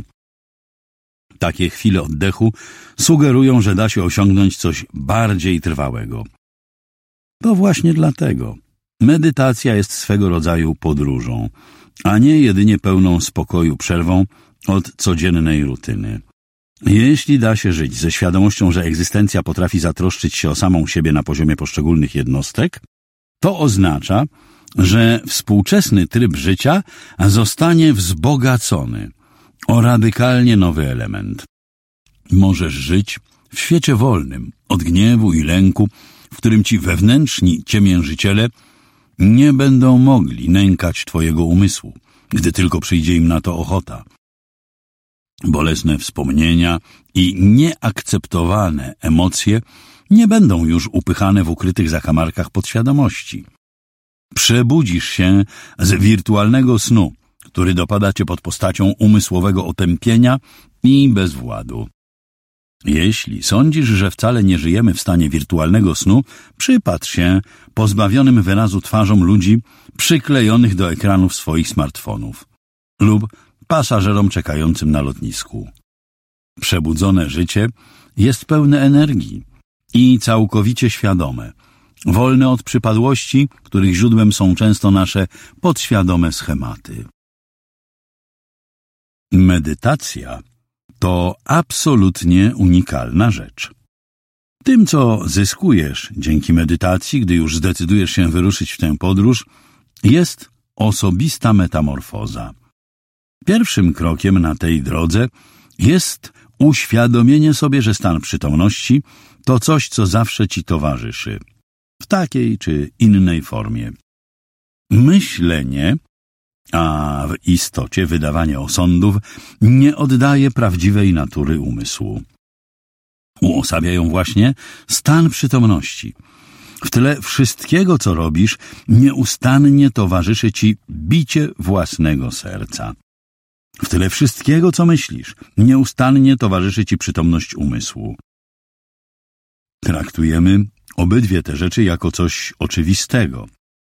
Takie chwile oddechu sugerują, że da się osiągnąć coś bardziej trwałego. To właśnie dlatego medytacja jest swego rodzaju podróżą, a nie jedynie pełną spokoju przerwą od codziennej rutyny. Jeśli da się żyć ze świadomością, że egzystencja potrafi zatroszczyć się o samą siebie na poziomie poszczególnych jednostek, to oznacza, że współczesny tryb życia zostanie wzbogacony o radykalnie nowy element. Możesz żyć w świecie wolnym od gniewu i lęku, w którym ci wewnętrzni ciemiężyciele nie będą mogli nękać twojego umysłu, gdy tylko przyjdzie im na to ochota. Bolesne wspomnienia i nieakceptowane emocje nie będą już upychane w ukrytych zakamarkach podświadomości. Przebudzisz się z wirtualnego snu, który dopada cię pod postacią umysłowego otępienia i bezwładu. Jeśli sądzisz, że wcale nie żyjemy w stanie wirtualnego snu, przypatrz się pozbawionym wyrazu twarzom ludzi przyklejonych do ekranów swoich smartfonów lub pasażerom czekającym na lotnisku. Przebudzone życie jest pełne energii i całkowicie świadome, wolne od przypadłości, których źródłem są często nasze podświadome schematy. Medytacja to absolutnie unikalna rzecz. Tym, co zyskujesz dzięki medytacji, gdy już zdecydujesz się wyruszyć w tę podróż, jest osobista metamorfoza. Pierwszym krokiem na tej drodze jest uświadomienie sobie, że stan przytomności to coś, co zawsze ci towarzyszy, w takiej czy innej formie. Myślenie, a w istocie wydawanie osądów, nie oddaje prawdziwej natury umysłu. Uosabiają właśnie stan przytomności, W tle wszystkiego, co robisz, nieustannie towarzyszy ci bicie własnego serca. W tyle wszystkiego, co myślisz, nieustannie towarzyszy ci przytomność umysłu. Traktujemy obydwie te rzeczy jako coś oczywistego,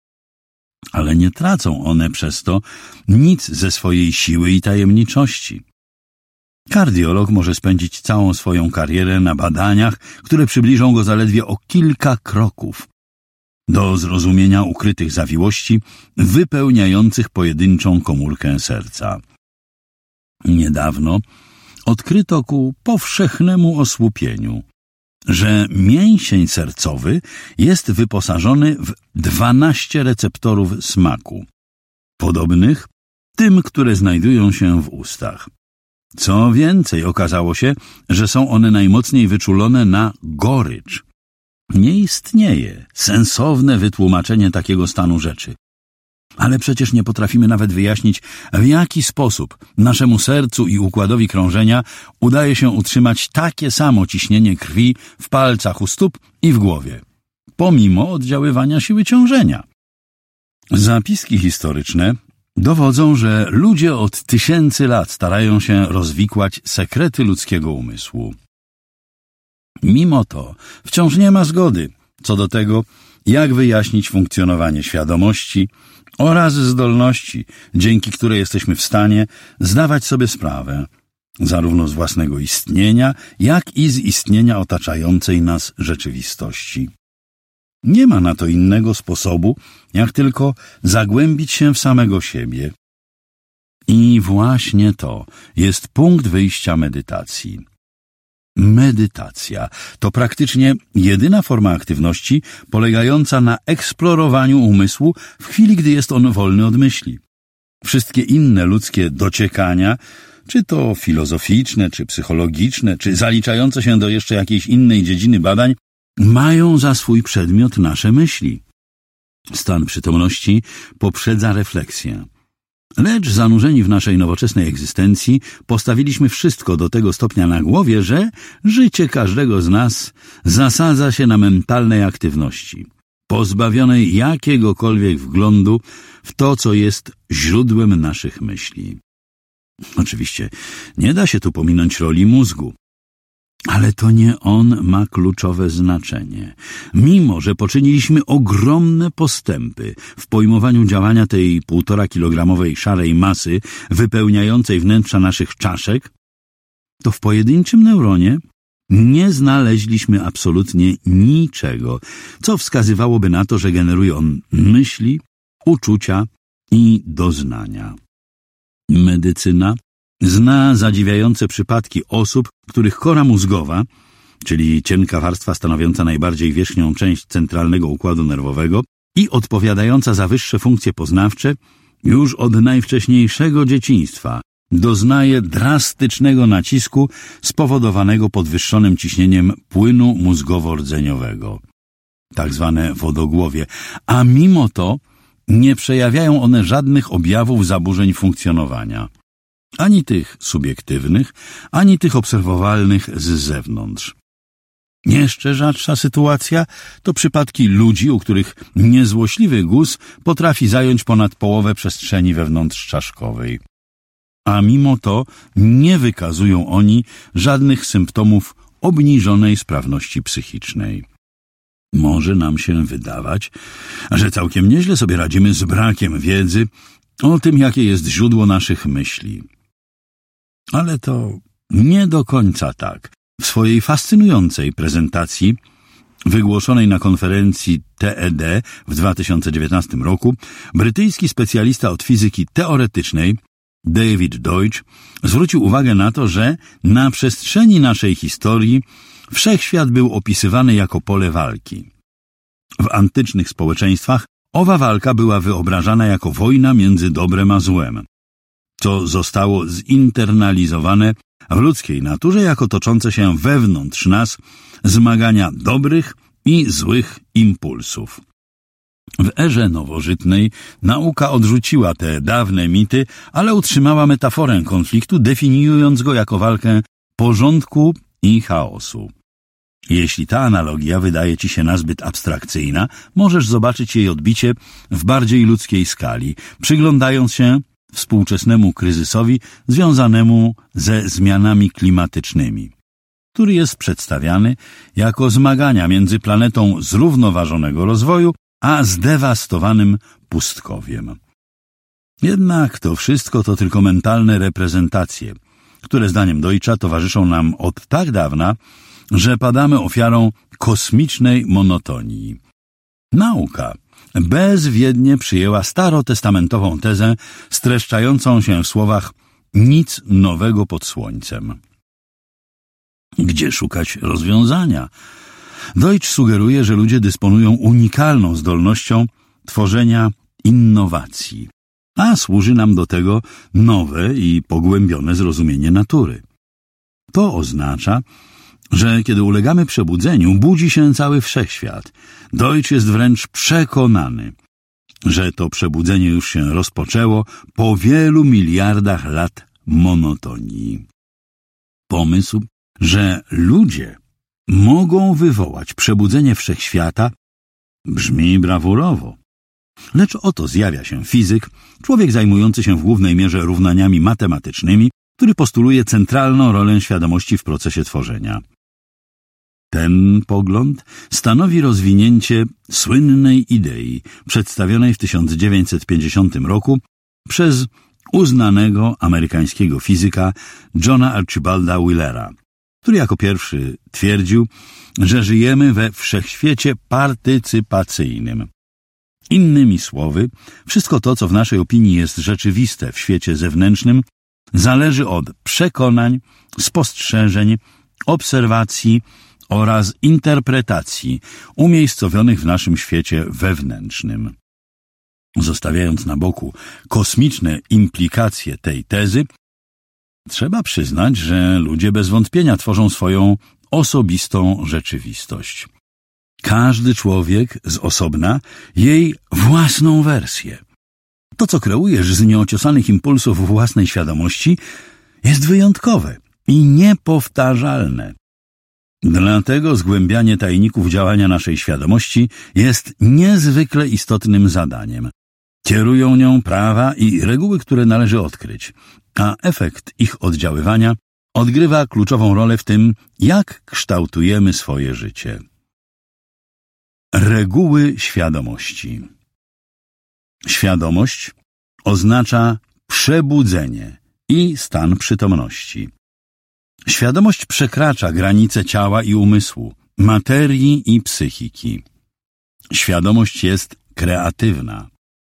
ale nie tracą one przez to nic ze swojej siły i tajemniczości. Kardiolog może spędzić całą swoją karierę na badaniach, które przybliżą go zaledwie o kilka kroków do zrozumienia ukrytych zawiłości wypełniających pojedynczą komórkę serca. Niedawno odkryto ku powszechnemu osłupieniu, że mięsień sercowy jest wyposażony w 12 receptorów smaku, podobnych tym, które znajdują się w ustach. Co więcej, okazało się, że są one najmocniej wyczulone na gorycz. Nie istnieje sensowne wytłumaczenie takiego stanu rzeczy. Ale przecież nie potrafimy nawet wyjaśnić, w jaki sposób naszemu sercu i układowi krążenia udaje się utrzymać takie samo ciśnienie krwi w palcach u stóp i w głowie, pomimo oddziaływania siły ciążenia. Zapiski historyczne dowodzą, że ludzie od tysięcy lat starają się rozwikłać sekrety ludzkiego umysłu. Mimo to wciąż nie ma zgody co do tego, jak wyjaśnić funkcjonowanie świadomości oraz zdolności, dzięki której jesteśmy w stanie zdawać sobie sprawę zarówno z własnego istnienia, jak i z istnienia otaczającej nas rzeczywistości. Nie ma na to innego sposobu, jak tylko zagłębić się w samego siebie. I właśnie to jest punkt wyjścia medytacji. Medytacja to praktycznie jedyna forma aktywności polegająca na eksplorowaniu umysłu w chwili, gdy jest on wolny od myśli. Wszystkie inne ludzkie dociekania, czy to filozoficzne, czy psychologiczne, czy zaliczające się do jeszcze jakiejś innej dziedziny badań, mają za swój przedmiot nasze myśli. Stan przytomności poprzedza refleksję. Lecz zanurzeni w naszej nowoczesnej egzystencji postawiliśmy wszystko do tego stopnia na głowie, że życie każdego z nas zasadza się na mentalnej aktywności, pozbawionej jakiegokolwiek wglądu w to, co jest źródłem naszych myśli. Oczywiście nie da się tu pominąć roli mózgu. Ale to nie on ma kluczowe znaczenie. Mimo że poczyniliśmy ogromne postępy w pojmowaniu działania tej 1,5-kilogramowej szarej masy wypełniającej wnętrza naszych czaszek, to w pojedynczym neuronie nie znaleźliśmy absolutnie niczego, co wskazywałoby na to, że generuje on myśli, uczucia i doznania. Medycyna zna zadziwiające przypadki osób, których kora mózgowa, czyli cienka warstwa stanowiąca najbardziej wierzchnią część centralnego układu nerwowego i odpowiadająca za wyższe funkcje poznawcze, już od najwcześniejszego dzieciństwa doznaje drastycznego nacisku spowodowanego podwyższonym ciśnieniem płynu mózgowo-rdzeniowego, tak zwane wodogłowie, a mimo to nie przejawiają one żadnych objawów zaburzeń funkcjonowania. Ani tych subiektywnych, ani tych obserwowalnych z zewnątrz. Jeszcze rzadsza sytuacja to przypadki ludzi, u których niezłośliwy guz potrafi zająć ponad połowę przestrzeni wewnątrzczaszkowej. A mimo to nie wykazują oni żadnych symptomów obniżonej sprawności psychicznej. Może nam się wydawać, że całkiem nieźle sobie radzimy z brakiem wiedzy o tym, jakie jest źródło naszych myśli. Ale to nie do końca tak. W swojej fascynującej prezentacji, wygłoszonej na konferencji TED w 2019 roku, brytyjski specjalista od fizyki teoretycznej David Deutsch zwrócił uwagę na to, że na przestrzeni naszej historii wszechświat był opisywany jako pole walki. W antycznych społeczeństwach owa walka była wyobrażana jako wojna między dobrem a złem, co zostało zinternalizowane w ludzkiej naturze jako toczące się wewnątrz nas zmagania dobrych i złych impulsów. W erze nowożytnej nauka odrzuciła te dawne mity, ale utrzymała metaforę konfliktu, definiując go jako walkę porządku i chaosu. Jeśli ta analogia wydaje ci się nazbyt abstrakcyjna, możesz zobaczyć jej odbicie w bardziej ludzkiej skali, przyglądając się współczesnemu kryzysowi związanemu ze zmianami klimatycznymi, który jest przedstawiany jako zmagania między planetą zrównoważonego rozwoju a zdewastowanym pustkowiem. Jednak to wszystko to tylko mentalne reprezentacje, które zdaniem Deutscha towarzyszą nam od tak dawna, że padamy ofiarą kosmicznej monotonii. Nauka bezwiednie przyjęła starotestamentową tezę streszczającą się w słowach nic nowego pod słońcem. Gdzie szukać rozwiązania? Deutsch sugeruje, że ludzie dysponują unikalną zdolnością tworzenia innowacji, a służy nam do tego nowe i pogłębione zrozumienie natury. To oznacza, że kiedy ulegamy przebudzeniu, budzi się cały wszechświat. Deutsch jest wręcz przekonany, że to przebudzenie już się rozpoczęło po wielu miliardach lat monotonii. Pomysł, że ludzie mogą wywołać przebudzenie wszechświata, brzmi brawurowo. Lecz oto zjawia się fizyk, człowiek zajmujący się w głównej mierze równaniami matematycznymi, który postuluje centralną rolę świadomości w procesie tworzenia. Ten pogląd stanowi rozwinięcie słynnej idei przedstawionej w 1950 roku przez uznanego amerykańskiego fizyka Johna Archibalda Wheelera, który jako pierwszy twierdził, że żyjemy we wszechświecie partycypacyjnym. Innymi słowy, wszystko to, co w naszej opinii jest rzeczywiste w świecie zewnętrznym, zależy od przekonań, spostrzeżeń, obserwacji oraz interpretacji umiejscowionych w naszym świecie wewnętrznym. Zostawiając na boku kosmiczne implikacje tej tezy, trzeba przyznać, że ludzie bez wątpienia tworzą swoją osobistą rzeczywistość. Każdy człowiek z osobna jej własną wersję. To, co kreujesz z nieociosanych impulsów własnej świadomości, jest wyjątkowe i niepowtarzalne. Dlatego zgłębianie tajników działania naszej świadomości jest niezwykle istotnym zadaniem. Kierują nią prawa i reguły, które należy odkryć, a efekt ich oddziaływania odgrywa kluczową rolę w tym, jak kształtujemy swoje życie. Reguły świadomości. Świadomość oznacza przebudzenie i stan przytomności. Świadomość przekracza granice ciała i umysłu, materii i psychiki. Świadomość jest kreatywna.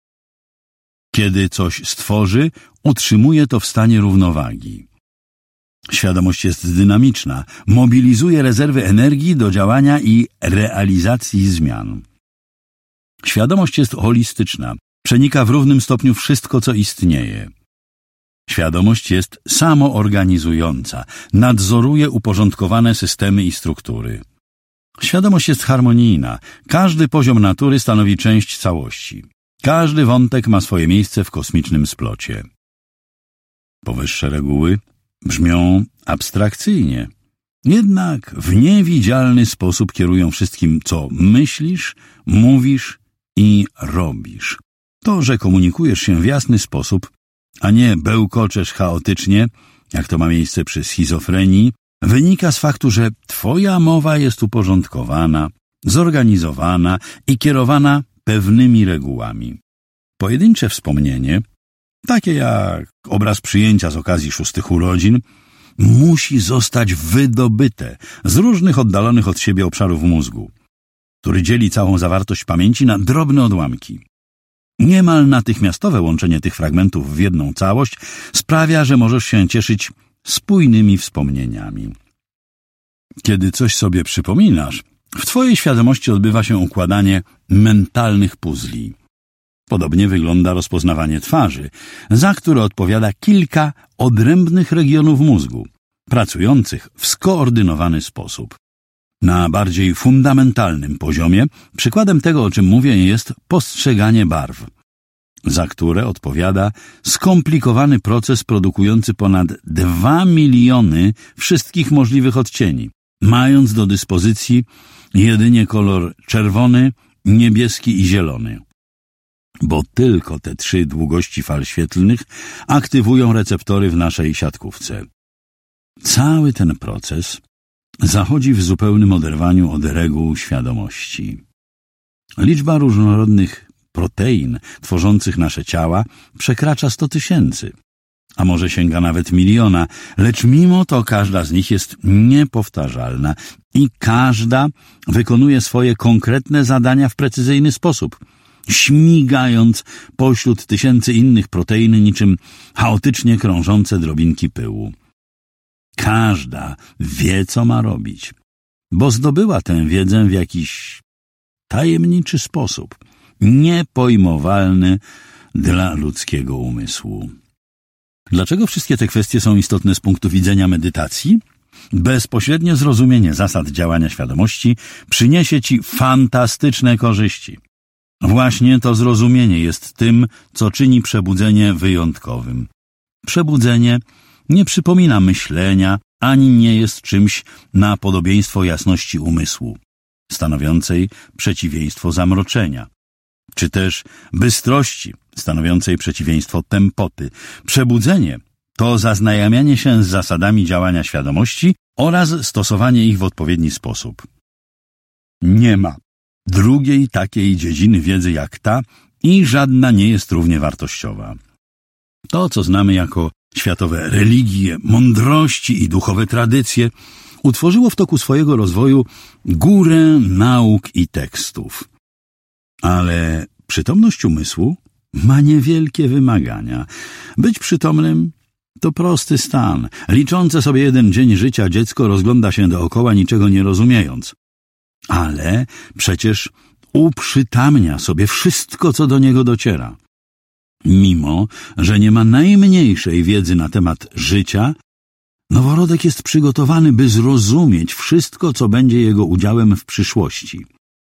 Kiedy coś stworzy, utrzymuje to w stanie równowagi. Świadomość jest dynamiczna, mobilizuje rezerwy energii do działania i realizacji zmian. Świadomość jest holistyczna, przenika w równym stopniu wszystko, co istnieje. Świadomość jest samoorganizująca, nadzoruje uporządkowane systemy i struktury. Świadomość jest harmonijna, każdy poziom natury stanowi część całości. Każdy wątek ma swoje miejsce w kosmicznym splocie. Powyższe reguły brzmią abstrakcyjnie, jednak w niewidzialny sposób kierują wszystkim, co myślisz, mówisz i robisz. To, że komunikujesz się w jasny sposób, a nie bełkoczesz chaotycznie, jak to ma miejsce przy schizofrenii, wynika z faktu, że twoja mowa jest uporządkowana, zorganizowana i kierowana pewnymi regułami. Pojedyncze wspomnienie, takie jak obraz przyjęcia z okazji 6 urodzin, musi zostać wydobyte z różnych oddalonych od siebie obszarów mózgu, który dzieli całą zawartość pamięci na drobne odłamki. Niemal natychmiastowe łączenie tych fragmentów w jedną całość sprawia, że możesz się cieszyć spójnymi wspomnieniami. Kiedy coś sobie przypominasz, w twojej świadomości odbywa się układanie mentalnych puzli. Podobnie wygląda rozpoznawanie twarzy, za które odpowiada kilka odrębnych regionów mózgu, pracujących w skoordynowany sposób. Na bardziej fundamentalnym poziomie przykładem tego, o czym mówię, jest postrzeganie barw, za które odpowiada skomplikowany proces produkujący ponad 2 miliony wszystkich możliwych odcieni, mając do dyspozycji jedynie kolor czerwony, niebieski i zielony. Bo tylko te 3 długości fal świetlnych aktywują receptory w naszej siatkówce. Cały ten proces zachodzi w zupełnym oderwaniu od reguł świadomości. Liczba różnorodnych protein tworzących nasze ciała przekracza 100 000, a może sięga nawet 1 000 000, lecz mimo to każda z nich jest niepowtarzalna i każda wykonuje swoje konkretne zadania w precyzyjny sposób, śmigając pośród tysięcy innych protein niczym chaotycznie krążące drobinki pyłu. Każda wie, co ma robić, bo zdobyła tę wiedzę w jakiś tajemniczy sposób, niepojmowalny dla ludzkiego umysłu. Dlaczego wszystkie te kwestie są istotne z punktu widzenia medytacji? Bezpośrednie zrozumienie zasad działania świadomości przyniesie ci fantastyczne korzyści. Właśnie to zrozumienie jest tym, co czyni przebudzenie wyjątkowym. Przebudzenie nie przypomina myślenia, ani nie jest czymś na podobieństwo jasności umysłu, stanowiącej przeciwieństwo zamroczenia, czy też bystrości, stanowiącej przeciwieństwo tempoty. Przebudzenie to zaznajamianie się z zasadami działania świadomości oraz stosowanie ich w odpowiedni sposób. Nie ma drugiej takiej dziedziny wiedzy jak ta i żadna nie jest równie wartościowa. To, co znamy jako światowe religie, mądrości i duchowe tradycje, utworzyło w toku swojego rozwoju górę nauk i tekstów. Ale przytomność umysłu ma niewielkie wymagania. Być przytomnym to prosty stan. Liczące sobie 1 dzień życia dziecko rozgląda się dookoła, niczego nie rozumiejąc. Ale przecież uprzytamnia sobie wszystko, co do niego dociera. Mimo że nie ma najmniejszej wiedzy na temat życia, noworodek jest przygotowany, by zrozumieć wszystko, co będzie jego udziałem w przyszłości.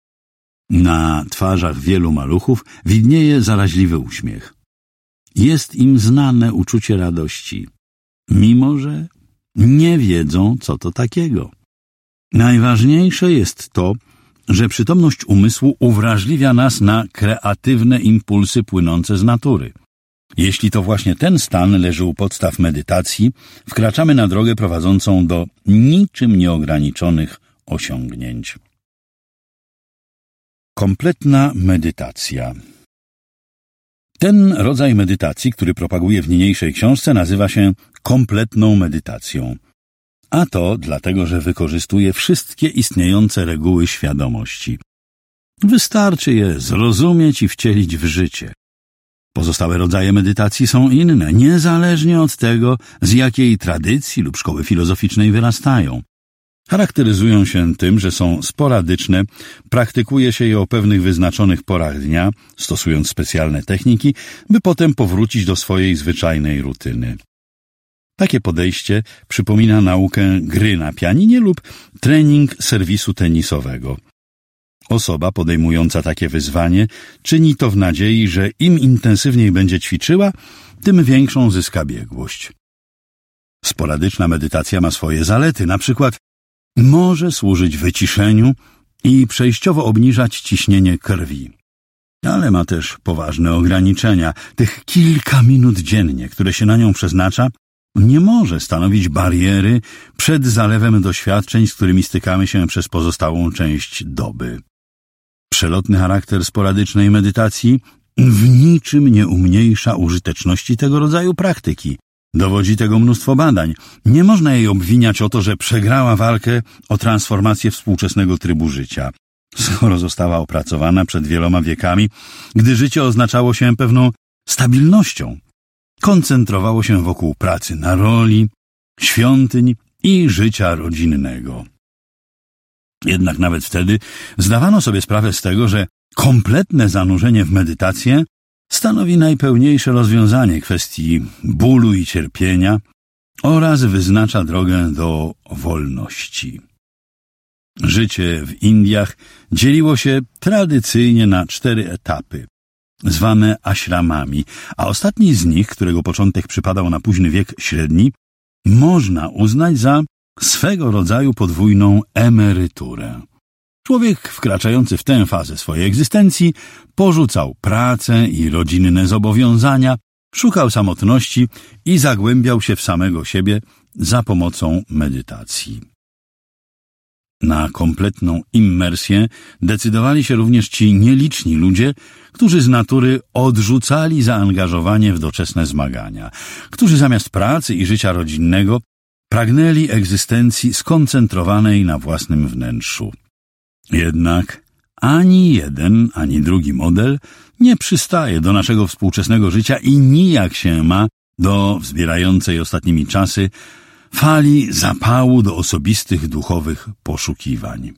Na twarzach wielu maluchów widnieje zaraźliwy uśmiech. Jest im znane uczucie radości, mimo że nie wiedzą, co to takiego. Najważniejsze jest to, że przytomność umysłu uwrażliwia nas na kreatywne impulsy płynące z natury. Jeśli to właśnie ten stan leży u podstaw medytacji, wkraczamy na drogę prowadzącą do niczym nieograniczonych osiągnięć. Kompletna medytacja. Ten rodzaj medytacji, który propaguję w niniejszej książce, nazywa się kompletną medytacją. A to dlatego, że wykorzystuje wszystkie istniejące reguły świadomości. Wystarczy je zrozumieć i wcielić w życie. Pozostałe rodzaje medytacji są inne, niezależnie od tego, z jakiej tradycji lub szkoły filozoficznej wyrastają. Charakteryzują się tym, że są sporadyczne, praktykuje się je o pewnych wyznaczonych porach dnia, stosując specjalne techniki, by potem powrócić do swojej zwyczajnej rutyny. Takie podejście przypomina naukę gry na pianinie lub trening serwisu tenisowego. Osoba podejmująca takie wyzwanie czyni to w nadziei, że im intensywniej będzie ćwiczyła, tym większą zyska biegłość. Sporadyczna medytacja ma swoje zalety, na przykład może służyć wyciszeniu i przejściowo obniżać ciśnienie krwi. Ale ma też poważne ograniczenia. Tych kilka minut dziennie, które się na nią przeznacza, nie może stanowić bariery przed zalewem doświadczeń, z którymi stykamy się przez pozostałą część doby. Przelotny charakter sporadycznej medytacji w niczym nie umniejsza użyteczności tego rodzaju praktyki. Dowodzi tego mnóstwo badań. Nie można jej obwiniać o to, że przegrała walkę o transformację współczesnego trybu życia, skoro została opracowana przed wieloma wiekami, gdy życie oznaczało się pewną stabilnością. Koncentrowało się wokół pracy na roli, świątyń i życia rodzinnego. Jednak nawet wtedy zdawano sobie sprawę z tego, że kompletne zanurzenie w medytację stanowi najpełniejsze rozwiązanie kwestii bólu i cierpienia oraz wyznacza drogę do wolności. Życie w Indiach dzieliło się tradycyjnie na 4 etapy, zwane ashramami, a ostatni z nich, którego początek przypadał na późny wiek średni, można uznać za swego rodzaju podwójną emeryturę. Człowiek wkraczający w tę fazę swojej egzystencji porzucał pracę i rodzinne zobowiązania, szukał samotności i zagłębiał się w samego siebie za pomocą medytacji. Na kompletną immersję decydowali się również ci nieliczni ludzie, którzy z natury odrzucali zaangażowanie w doczesne zmagania, którzy zamiast pracy i życia rodzinnego pragnęli egzystencji skoncentrowanej na własnym wnętrzu. Jednak ani jeden, ani drugi model nie przystaje do naszego współczesnego życia i nijak się ma do wzbierającej ostatnimi czasy fali zapału do osobistych duchowych poszukiwań.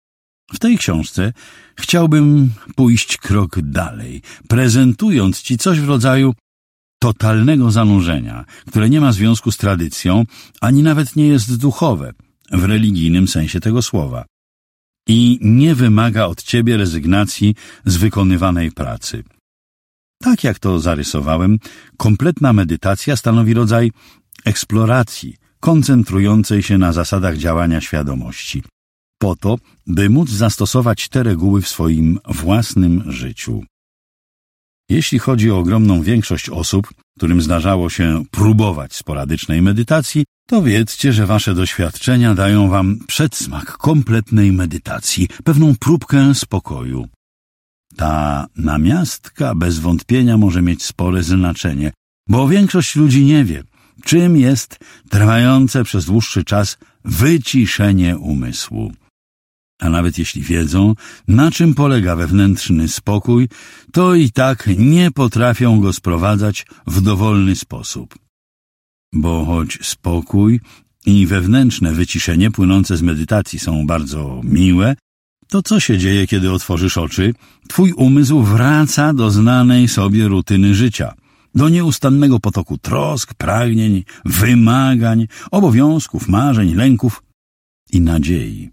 W tej książce chciałbym pójść krok dalej, prezentując Ci coś w rodzaju totalnego zanurzenia, które nie ma związku z tradycją, ani nawet nie jest duchowe, w religijnym sensie tego słowa. I nie wymaga od Ciebie rezygnacji z wykonywanej pracy. Tak jak to zarysowałem, kompletna medytacja stanowi rodzaj eksploracji, koncentrującej się na zasadach działania świadomości, po to, by móc zastosować te reguły w swoim własnym życiu. Jeśli chodzi o ogromną większość osób, którym zdarzało się próbować sporadycznej medytacji, to wiedzcie, że wasze doświadczenia dają wam przedsmak kompletnej medytacji, pewną próbkę spokoju. Ta namiastka bez wątpienia może mieć spore znaczenie, bo większość ludzi nie wie, czym jest trwające przez dłuższy czas wyciszenie umysłu. A nawet jeśli wiedzą, na czym polega wewnętrzny spokój, to i tak nie potrafią go sprowadzać w dowolny sposób. Bo choć spokój i wewnętrzne wyciszenie płynące z medytacji są bardzo miłe, to co się dzieje, kiedy otworzysz oczy? Twój umysł wraca do znanej sobie rutyny życia, do nieustannego potoku trosk, pragnień, wymagań, obowiązków, marzeń, lęków i nadziei.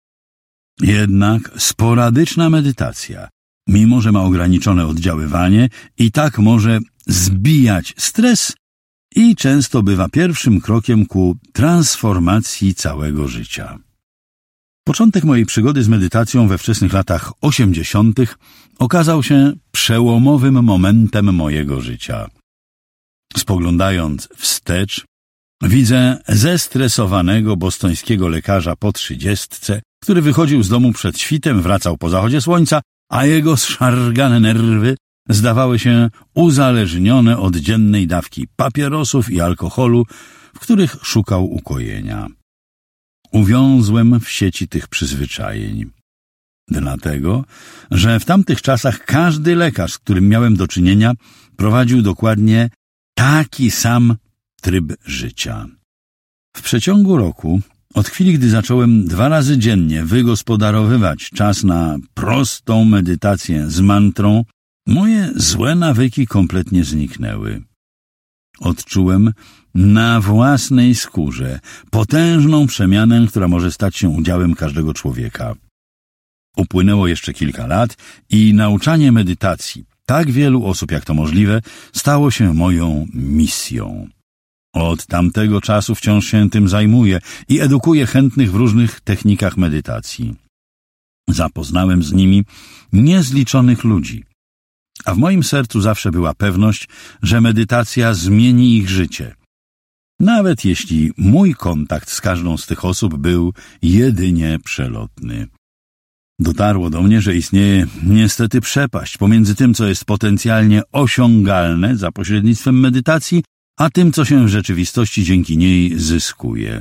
Jednak sporadyczna medytacja, mimo że ma ograniczone oddziaływanie, i tak może zbijać stres i często bywa pierwszym krokiem ku transformacji całego życia. Początek mojej przygody z medytacją we wczesnych latach 80. okazał się przełomowym momentem mojego życia. Spoglądając wstecz, widzę zestresowanego bostońskiego lekarza po 30, który wychodził z domu przed świtem, wracał po zachodzie słońca, a jego zszargane nerwy zdawały się uzależnione od dziennej dawki papierosów i alkoholu, w których szukał ukojenia. Uwiązłem w sieci tych przyzwyczajeń. Dlatego, że w tamtych czasach każdy lekarz, z którym miałem do czynienia, prowadził dokładnie taki sam tryb życia. W przeciągu roku, od chwili, gdy zacząłem 2 razy dziennie wygospodarowywać czas na prostą medytację z mantrą, moje złe nawyki kompletnie zniknęły. Odczułem na własnej skórze potężną przemianę, która może stać się udziałem każdego człowieka. Upłynęło jeszcze kilka lat i nauczanie medytacji tak wielu osób, jak to możliwe, stało się moją misją. Od tamtego czasu wciąż się tym zajmuję i edukuję chętnych w różnych technikach medytacji. Zapoznałem z nimi niezliczonych ludzi, a w moim sercu zawsze była pewność, że medytacja zmieni ich życie. Nawet jeśli mój kontakt z każdą z tych osób był jedynie przelotny. Dotarło do mnie, że istnieje niestety przepaść pomiędzy tym, co jest potencjalnie osiągalne za pośrednictwem medytacji, a tym, co się w rzeczywistości dzięki niej zyskuje.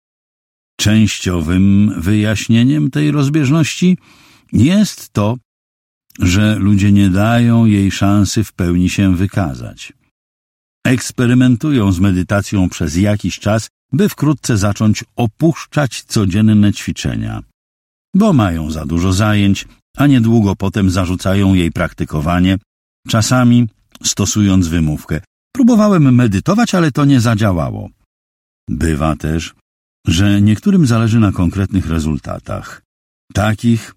Częściowym wyjaśnieniem tej rozbieżności jest to, że ludzie nie dają jej szansy w pełni się wykazać. Eksperymentują z medytacją przez jakiś czas, by wkrótce zacząć opuszczać codzienne ćwiczenia, bo mają za dużo zajęć, a niedługo potem zarzucają jej praktykowanie, czasami stosując wymówkę: próbowałem medytować, ale to nie zadziałało. Bywa też, że niektórym zależy na konkretnych rezultatach, takich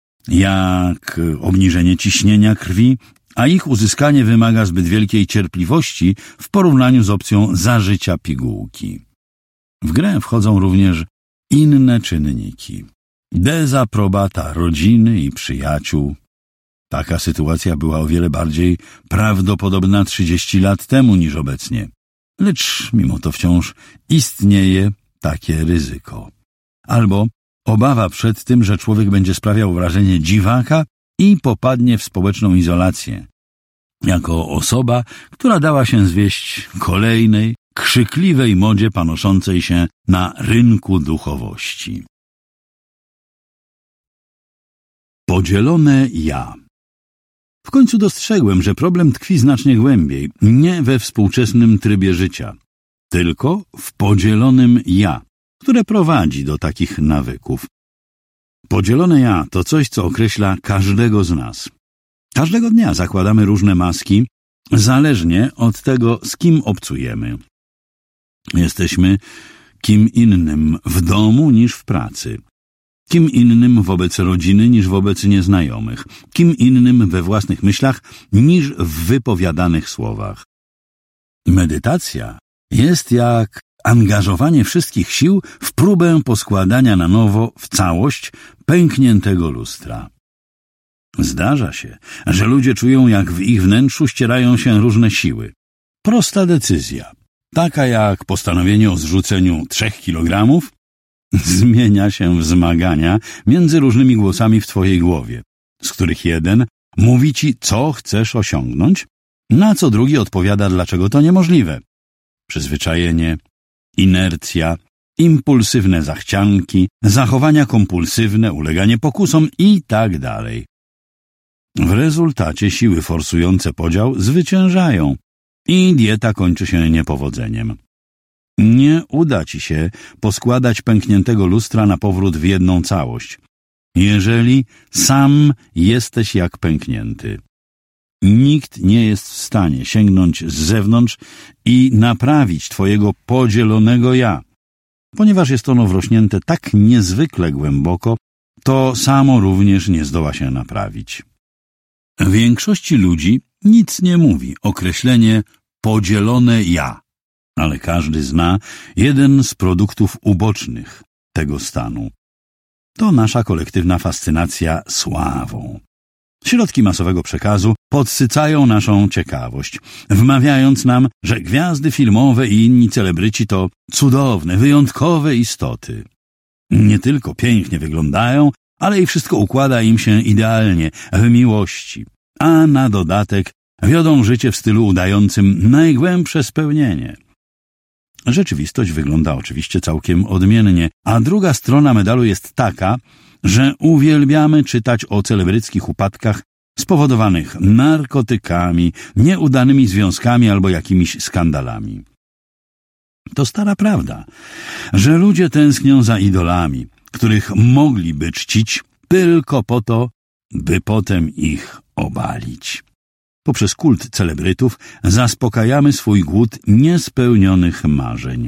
jak obniżenie ciśnienia krwi, a ich uzyskanie wymaga zbyt wielkiej cierpliwości w porównaniu z opcją zażycia pigułki. W grę wchodzą również inne czynniki. Dezaprobata rodziny i przyjaciół. Taka sytuacja była o wiele bardziej prawdopodobna 30 lat temu niż obecnie. Lecz mimo to wciąż istnieje takie ryzyko. Albo obawa przed tym, że człowiek będzie sprawiał wrażenie dziwaka i popadnie w społeczną izolację. Jako osoba, która dała się zwieść kolejnej, krzykliwej modzie panoszącej się na rynku duchowości. Podzielone ja. W końcu dostrzegłem, że problem tkwi znacznie głębiej, nie we współczesnym trybie życia, tylko w podzielonym ja, które prowadzi do takich nawyków. Podzielone ja to coś, co określa każdego z nas. Każdego dnia zakładamy różne maski, zależnie od tego, z kim obcujemy. Jesteśmy kim innym w domu niż w pracy. Kim innym wobec rodziny niż wobec nieznajomych. Kim innym we własnych myślach niż w wypowiadanych słowach. Medytacja jest jak angażowanie wszystkich sił w próbę poskładania na nowo w całość pękniętego lustra. Zdarza się, że ludzie czują, jak w ich wnętrzu ścierają się różne siły. Prosta decyzja, taka jak postanowienie o zrzuceniu 3 kilogramów, zmienia się w zmagania między różnymi głosami w twojej głowie, z których jeden mówi ci, co chcesz osiągnąć, na co drugi odpowiada, dlaczego to niemożliwe. Przyzwyczajenie, inercja, impulsywne zachcianki, zachowania kompulsywne, uleganie pokusom i tak dalej. W rezultacie siły forsujące podział zwyciężają i dieta kończy się niepowodzeniem. Nie uda ci się poskładać pękniętego lustra na powrót w jedną całość, jeżeli sam jesteś jak pęknięty. Nikt nie jest w stanie sięgnąć z zewnątrz i naprawić twojego podzielonego ja, ponieważ jest ono wrośnięte tak niezwykle głęboko, to samo również nie zdoła się naprawić. Większości ludzi nic nie mówi określenie podzielone ja, ale każdy zna jeden z produktów ubocznych tego stanu. To nasza kolektywna fascynacja sławą. Środki masowego przekazu podsycają naszą ciekawość, wmawiając nam, że gwiazdy filmowe i inni celebryci to cudowne, wyjątkowe istoty. Nie tylko pięknie wyglądają, ale i wszystko układa im się idealnie, w miłości, a na dodatek wiodą życie w stylu udającym najgłębsze spełnienie. Rzeczywistość wygląda oczywiście całkiem odmiennie, a druga strona medalu jest taka, że uwielbiamy czytać o celebryckich upadkach spowodowanych narkotykami, nieudanymi związkami albo jakimiś skandalami. To stara prawda, że ludzie tęsknią za idolami, których mogliby czcić tylko po to, by potem ich obalić. Poprzez kult celebrytów zaspokajamy swój głód niespełnionych marzeń.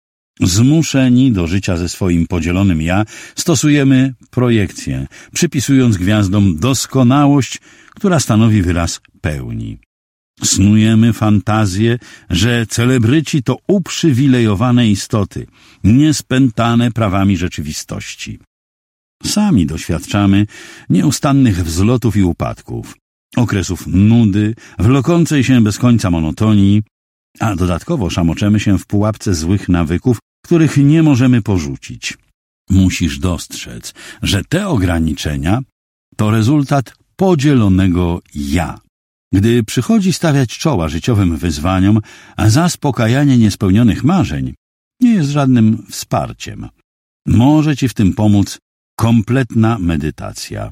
Zmuszeni do życia ze swoim podzielonym ja, stosujemy projekcję, przypisując gwiazdom doskonałość, która stanowi wyraz pełni. Snujemy fantazję, że celebryci to uprzywilejowane istoty, niespętane prawami rzeczywistości. Sami doświadczamy nieustannych wzlotów i upadków, okresów nudy, wlokącej się bez końca monotonii, a dodatkowo szamoczemy się w pułapce złych nawyków, których nie możemy porzucić. Musisz dostrzec, że te ograniczenia to rezultat podzielonego ja. Gdy przychodzi stawiać czoła życiowym wyzwaniom, a zaspokajanie niespełnionych marzeń nie jest żadnym wsparciem. Może ci w tym pomóc kompletna medytacja.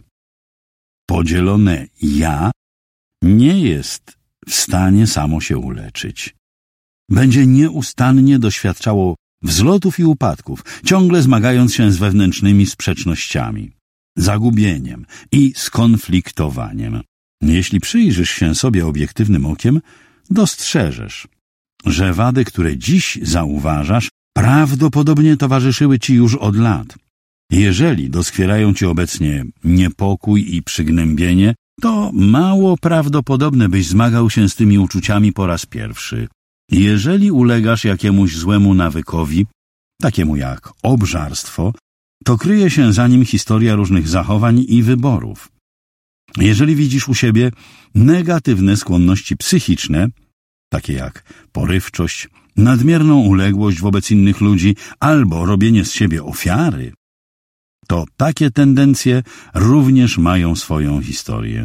Podzielone ja nie jest w stanie samo się uleczyć. Będzie nieustannie doświadczało wzlotów i upadków, ciągle zmagając się z wewnętrznymi sprzecznościami, zagubieniem i skonfliktowaniem. Jeśli przyjrzysz się sobie obiektywnym okiem, dostrzeżesz, że wady, które dziś zauważasz, prawdopodobnie towarzyszyły ci już od lat. Jeżeli doskwierają ci obecnie niepokój i przygnębienie, to mało prawdopodobne, byś zmagał się z tymi uczuciami po raz pierwszy. Jeżeli ulegasz jakiemuś złemu nawykowi, takiemu jak obżarstwo, to kryje się za nim historia różnych zachowań i wyborów. Jeżeli widzisz u siebie negatywne skłonności psychiczne, takie jak porywczość, nadmierną uległość wobec innych ludzi albo robienie z siebie ofiary, to takie tendencje również mają swoją historię.